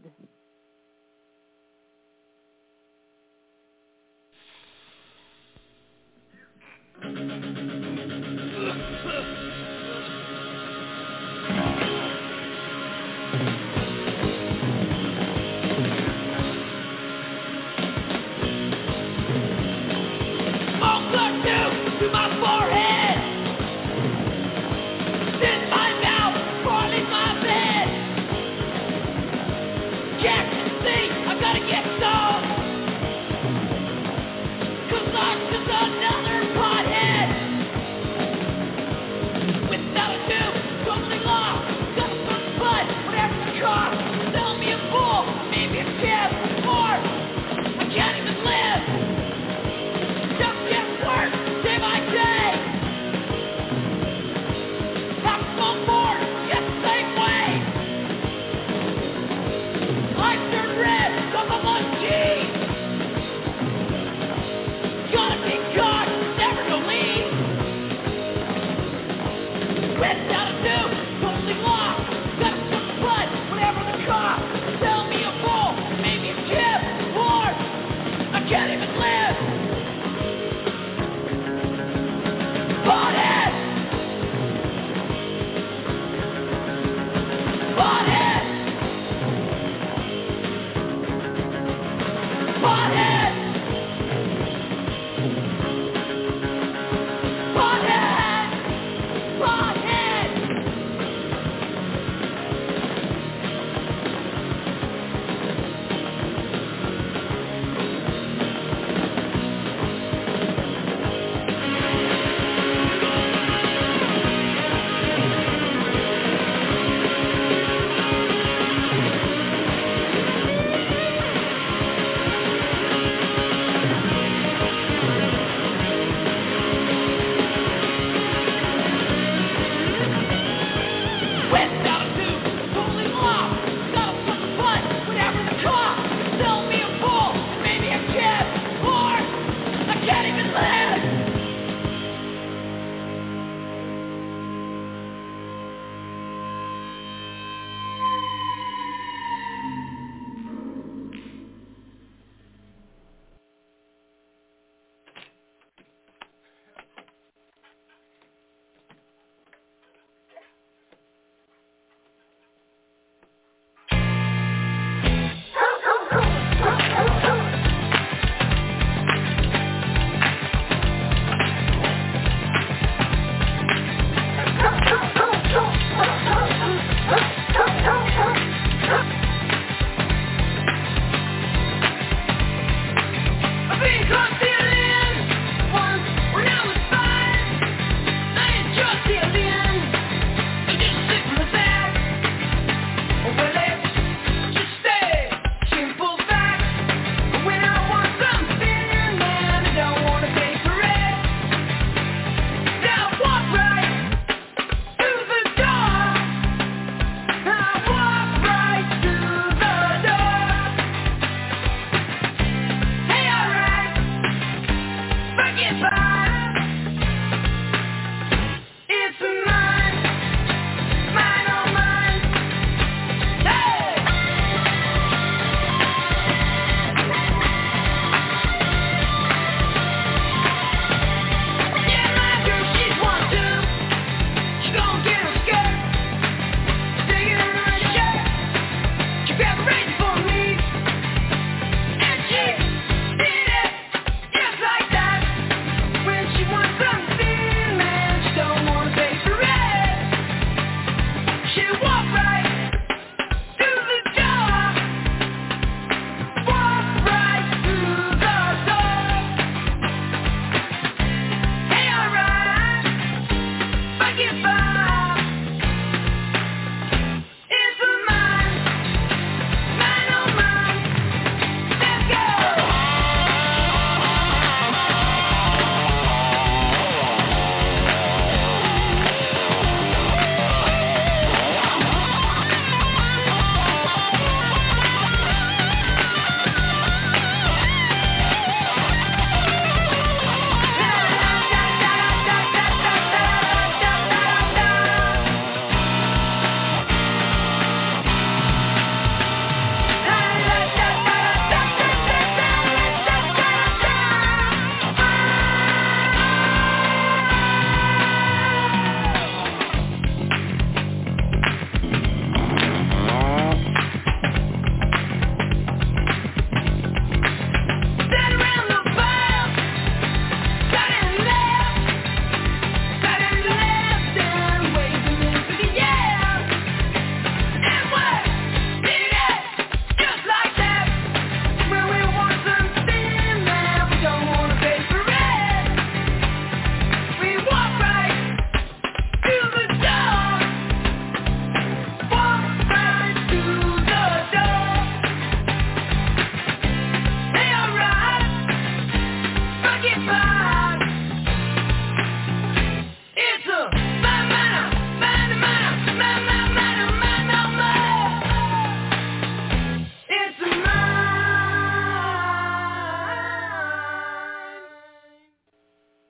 Smoke like dew to my forehead. Sit in my mouth before I leave my bed. Can't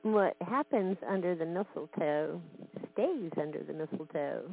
what happens under the mistletoe stays under the mistletoe.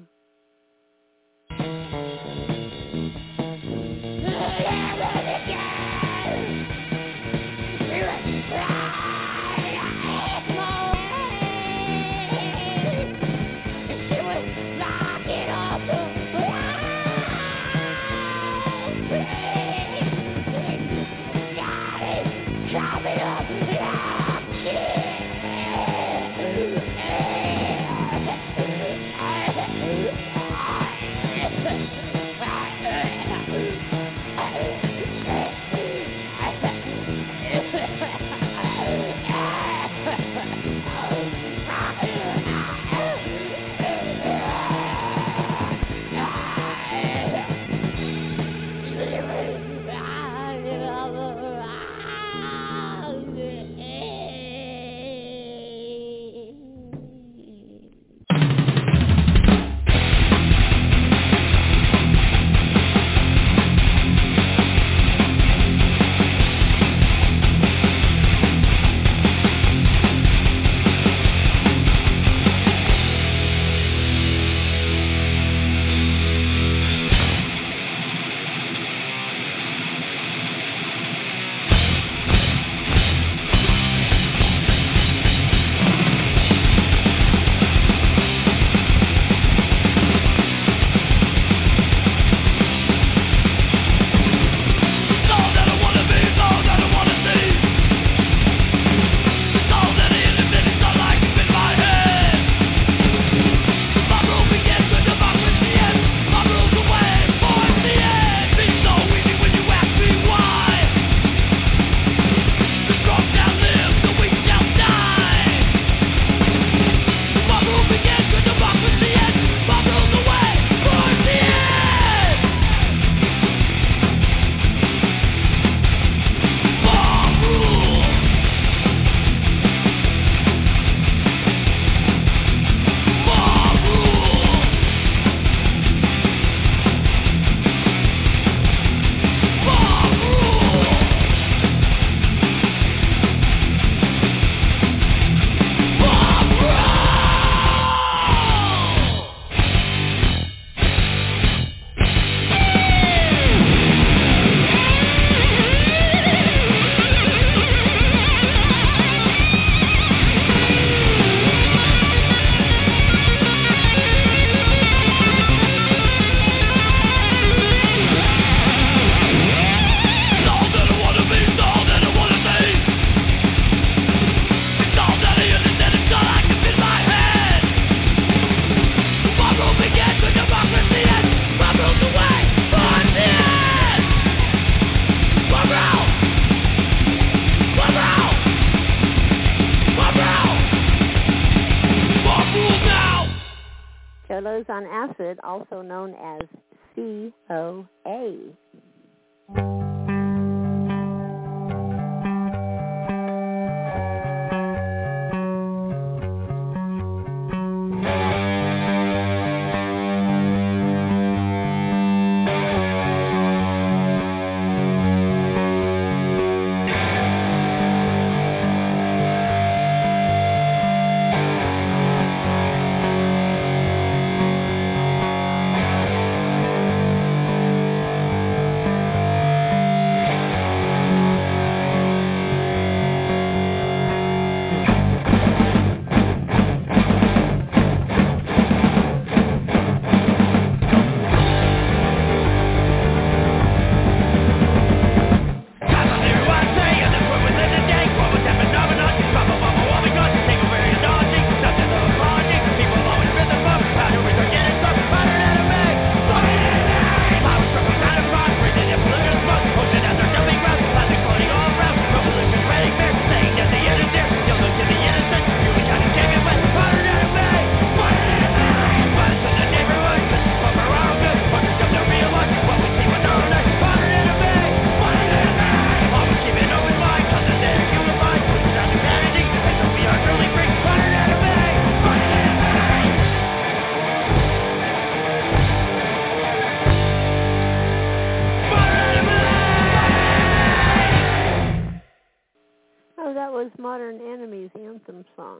Cholos on Acid, also known as C O A. anthem song.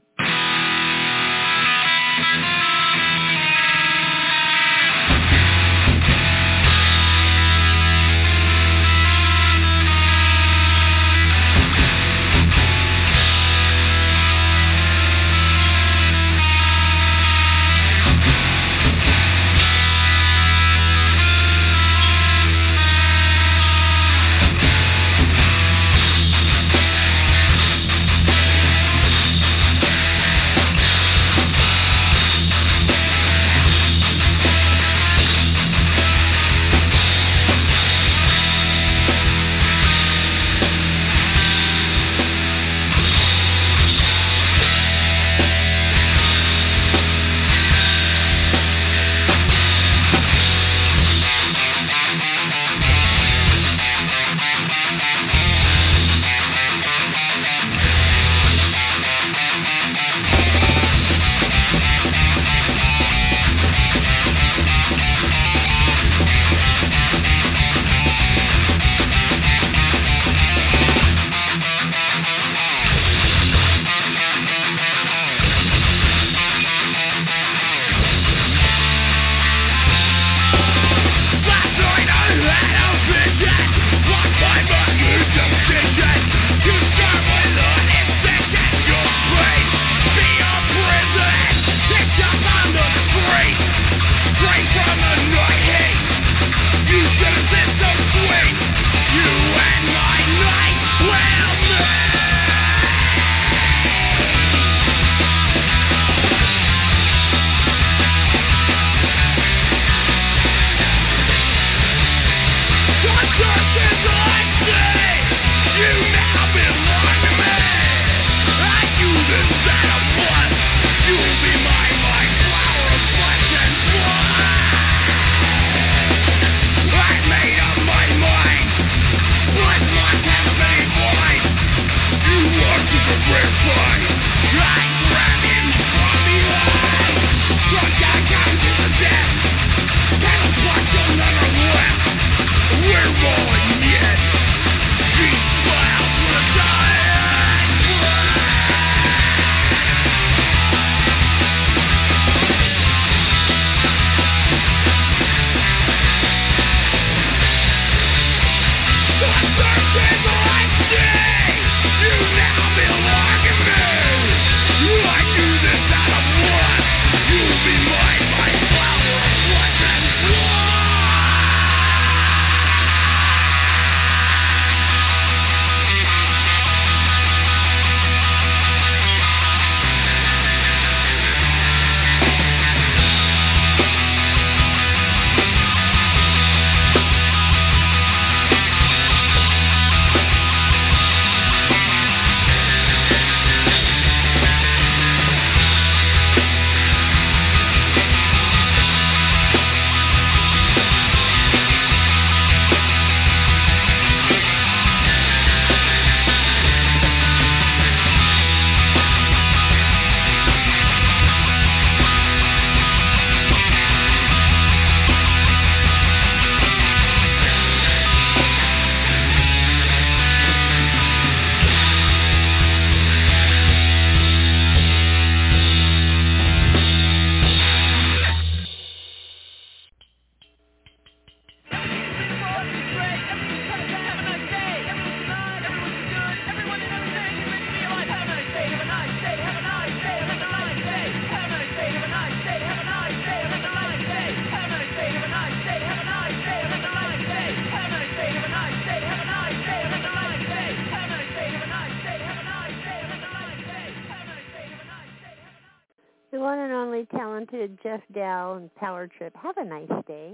The one and only talented Jeff Dow and Power Trip. Have a nice day.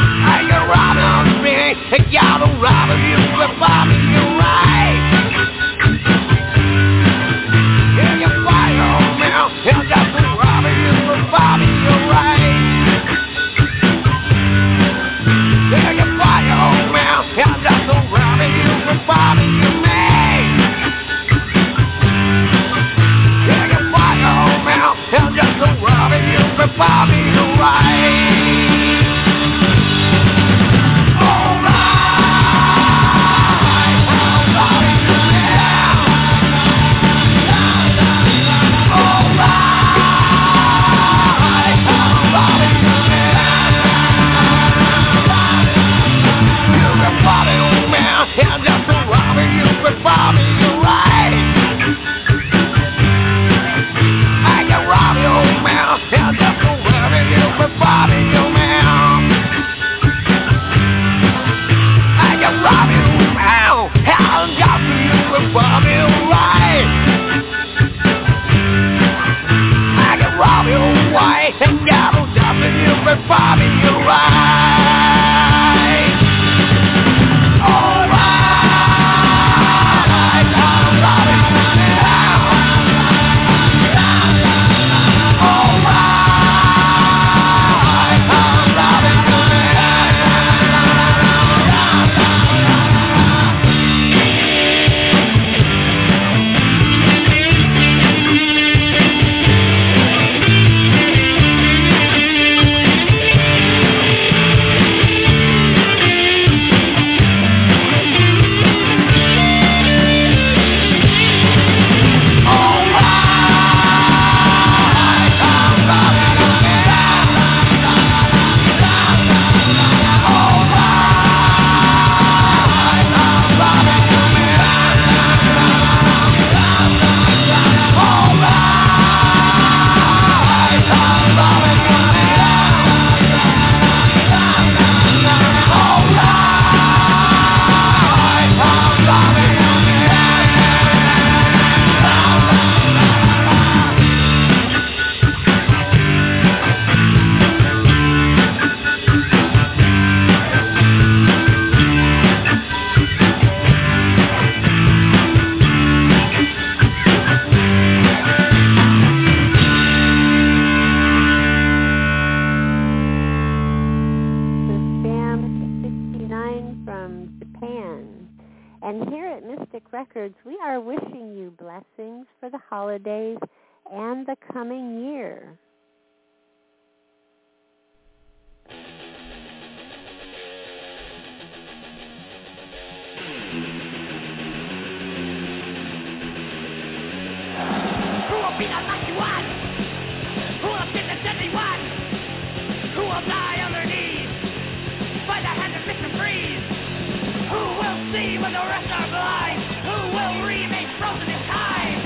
Y'all don't rob her, you flip on me, you're right. And here at Mystic Records, we are wishing you blessings for the holidays and the coming year. Who will be the lucky one? Who will get the deadly one? Who will die on their knees by the hand of Mister Freeze? Who will see when the rest are blind? Who will remain frozen in time?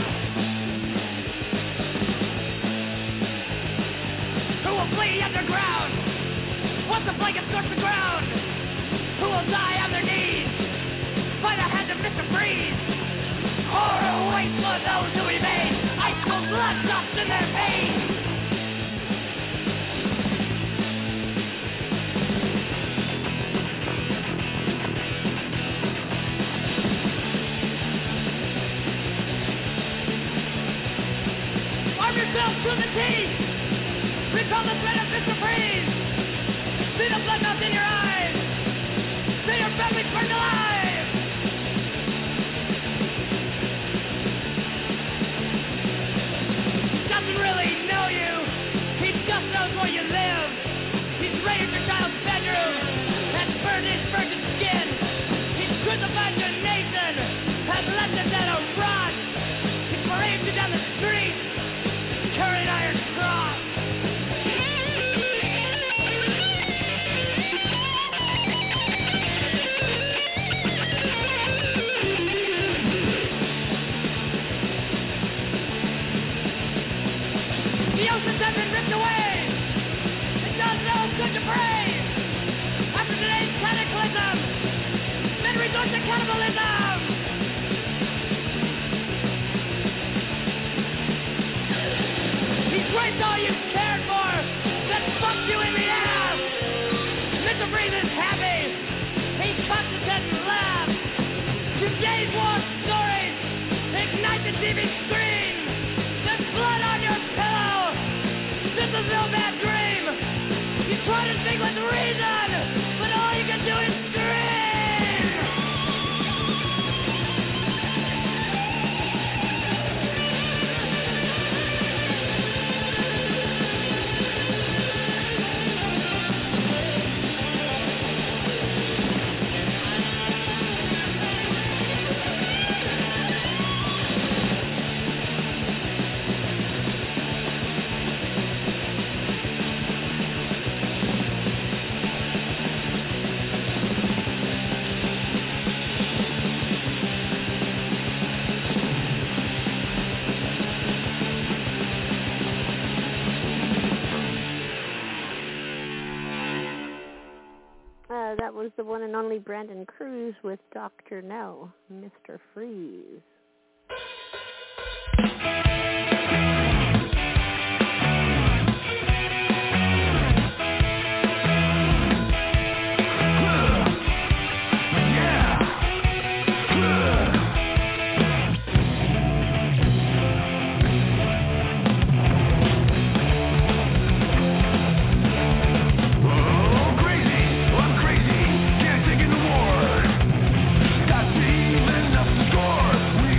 Who will flee underground once the blanket scorch the ground? Who will die on their knees by the hand of Mister Freeze? Horror waits for those who remain, ice cold blood drops in their veins. Arm yourselves to the teeth. Recall the threat of Mister Freeze. See the blood melt in your eyes. See your family burned alive. Doesn't really know you. He just knows where you live. He's raided your child's bedroom and burned his virgin skin. He's crucified your nation and left it dead a rot. He's paraded you down the street, carrying an iron cross. The oceans have been ripped away. It does no good to pray. After today's cataclysm, men resort to cannibalism. He's raped all you cared for, then fucked you in the ass. Mister Freeze is happy. He cuts his head and laughs. Today's war stories ignite the T V screen. There's blood on your pillow. This is no bad dream. You try to think with reason, but all you can do is dream. Uh, that was the one and only Brandon Cruz with Doctor No, Mister Freeze. Got team enough to score. We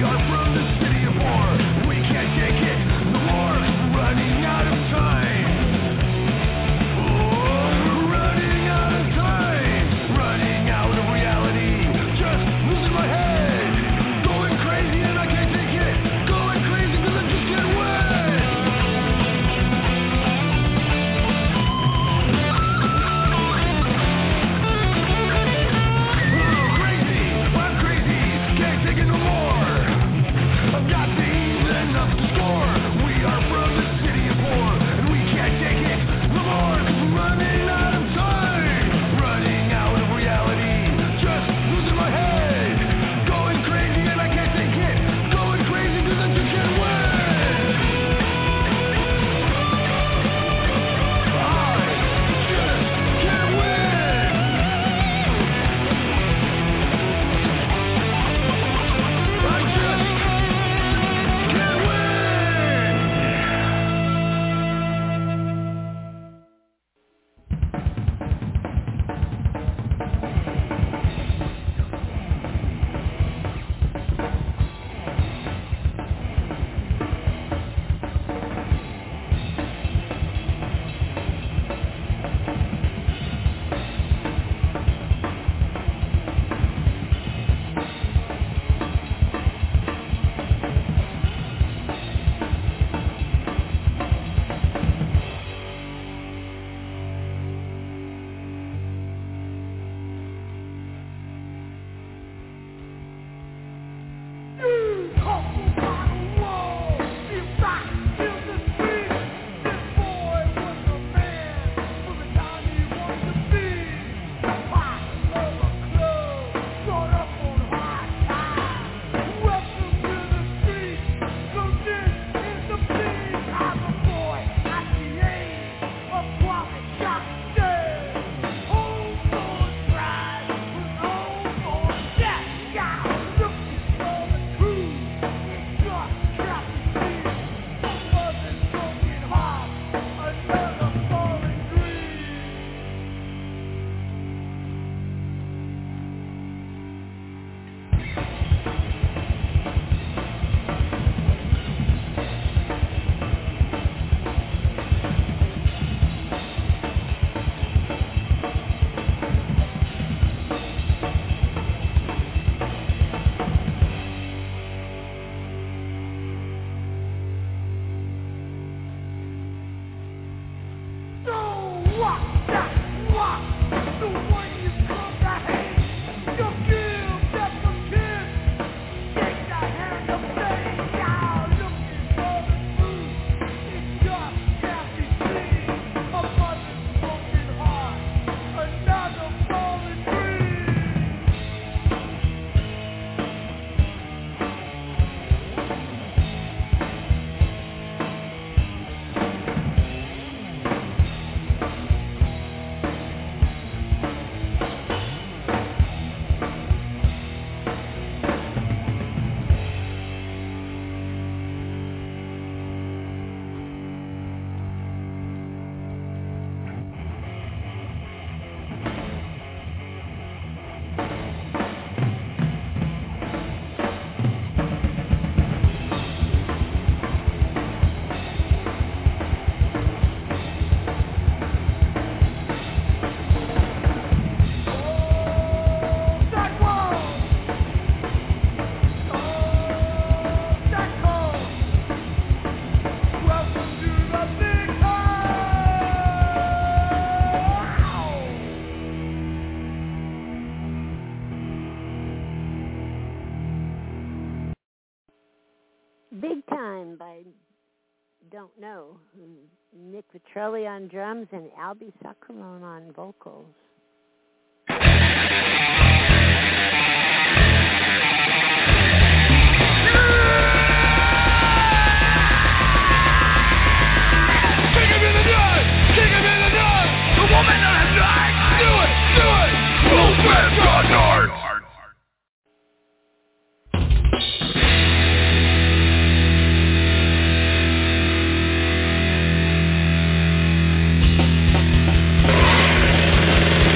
Big Time by Don't Know. Nick Vitrelli on drums and Albie Sacramone on vocals. We'll be right back.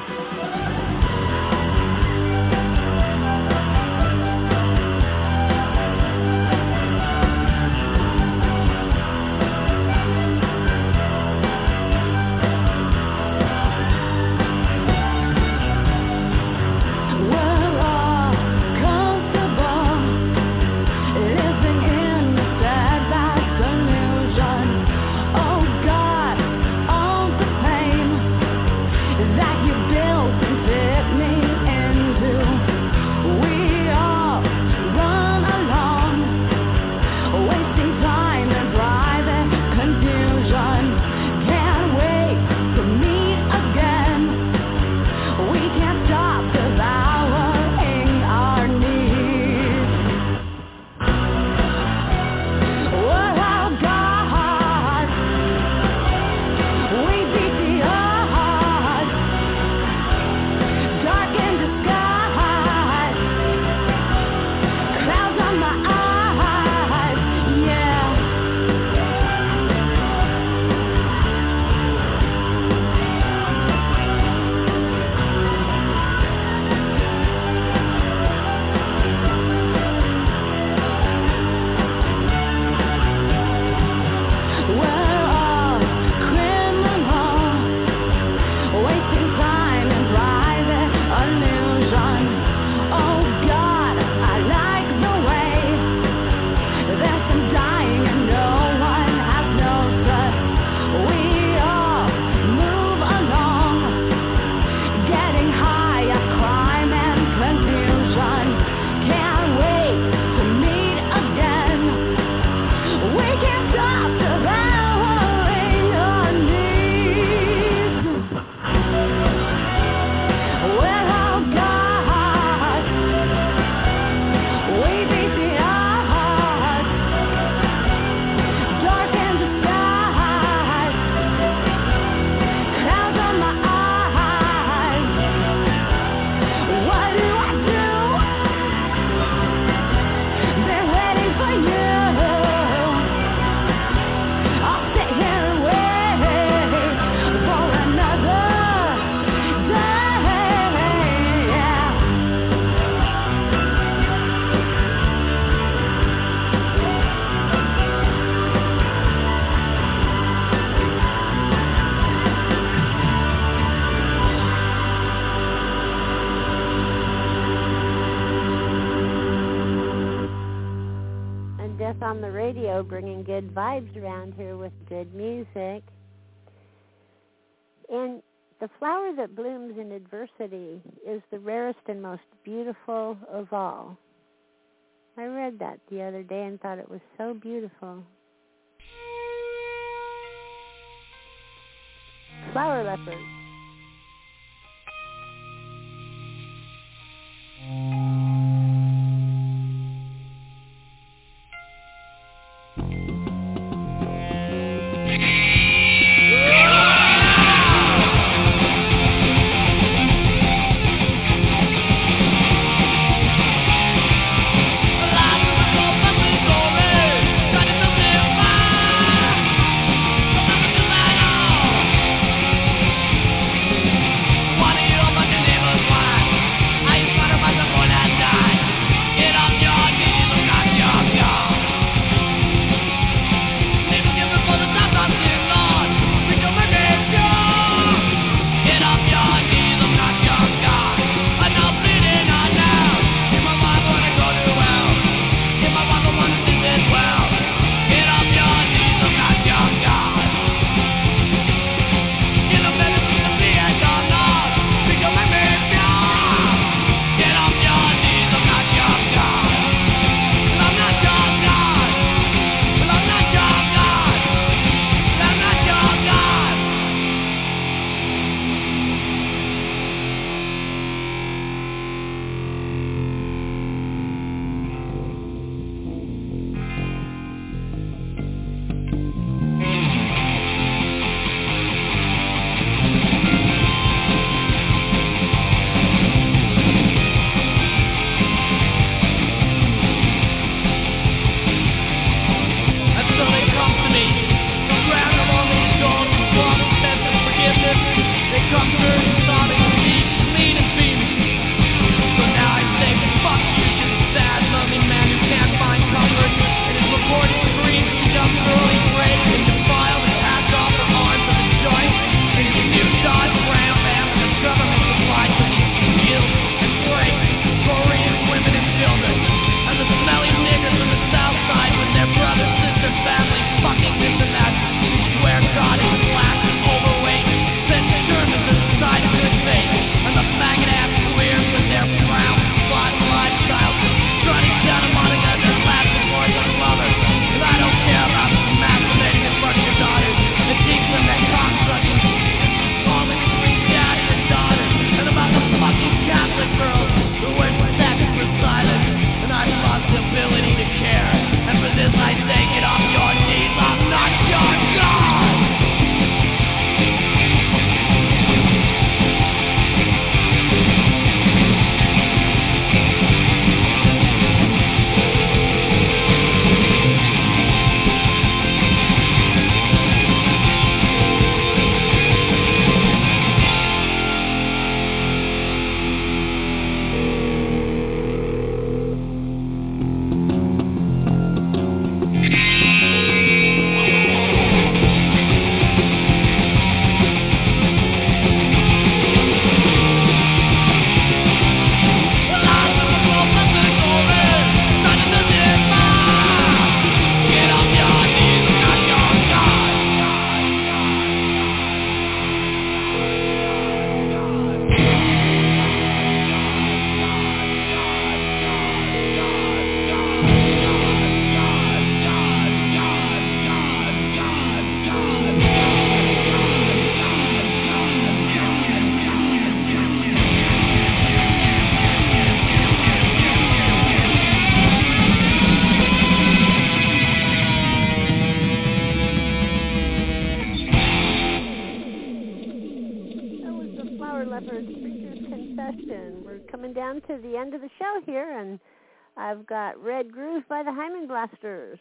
on the radio, bringing good vibes around here with good music. And the flower that blooms in adversity is the rarest and most beautiful of all. I read that the other day and thought it was so beautiful. Flower leopard. Listener's Confession. We're coming down to the end of the show here, and I've got Red Groove by the Hymen Blasters.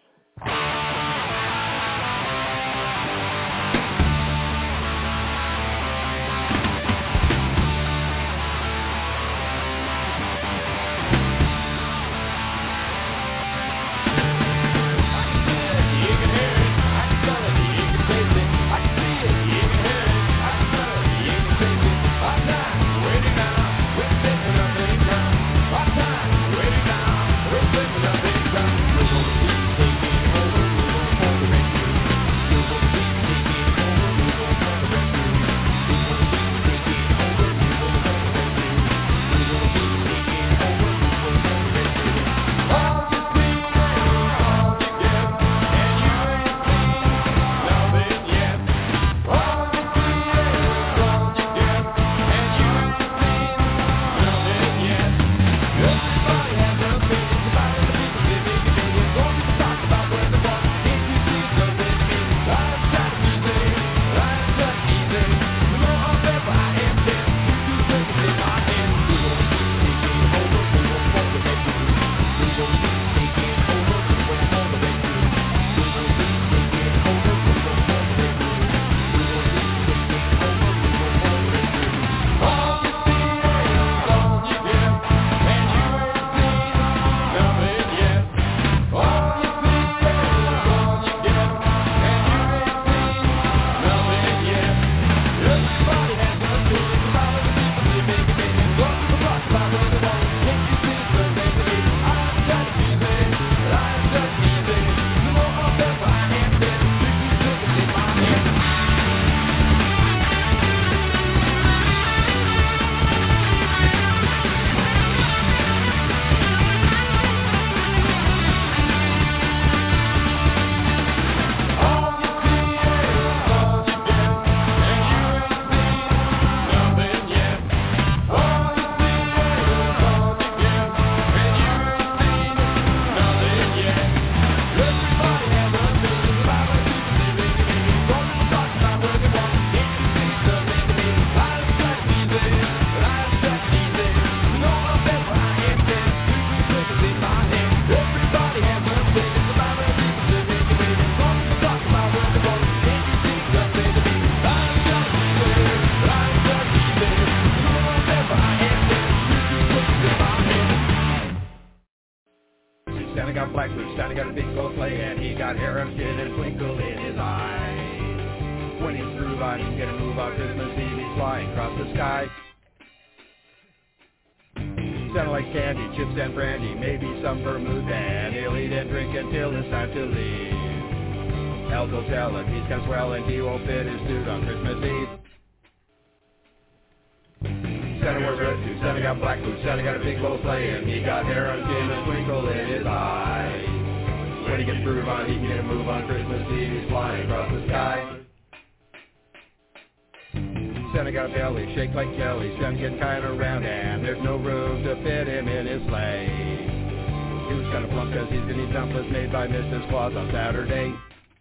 On Saturday.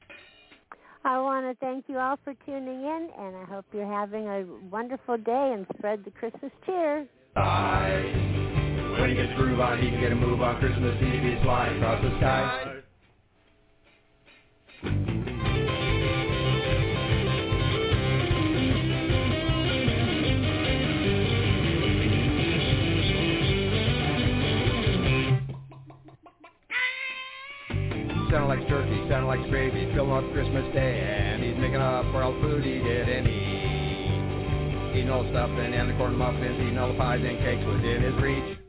I want to thank you all for tuning in, and I hope you're having a wonderful day and spread the Christmas cheer. Bye. When he gets groove on, he can get a move on Christmas Eve. He's flying across the sky. Sounding like turkey, sounding like gravy, filling up Christmas Day, and he's making up for all the food he didn't eat. Eating all the stuffing and the corn muffins, eating all the pies and cakes within his reach.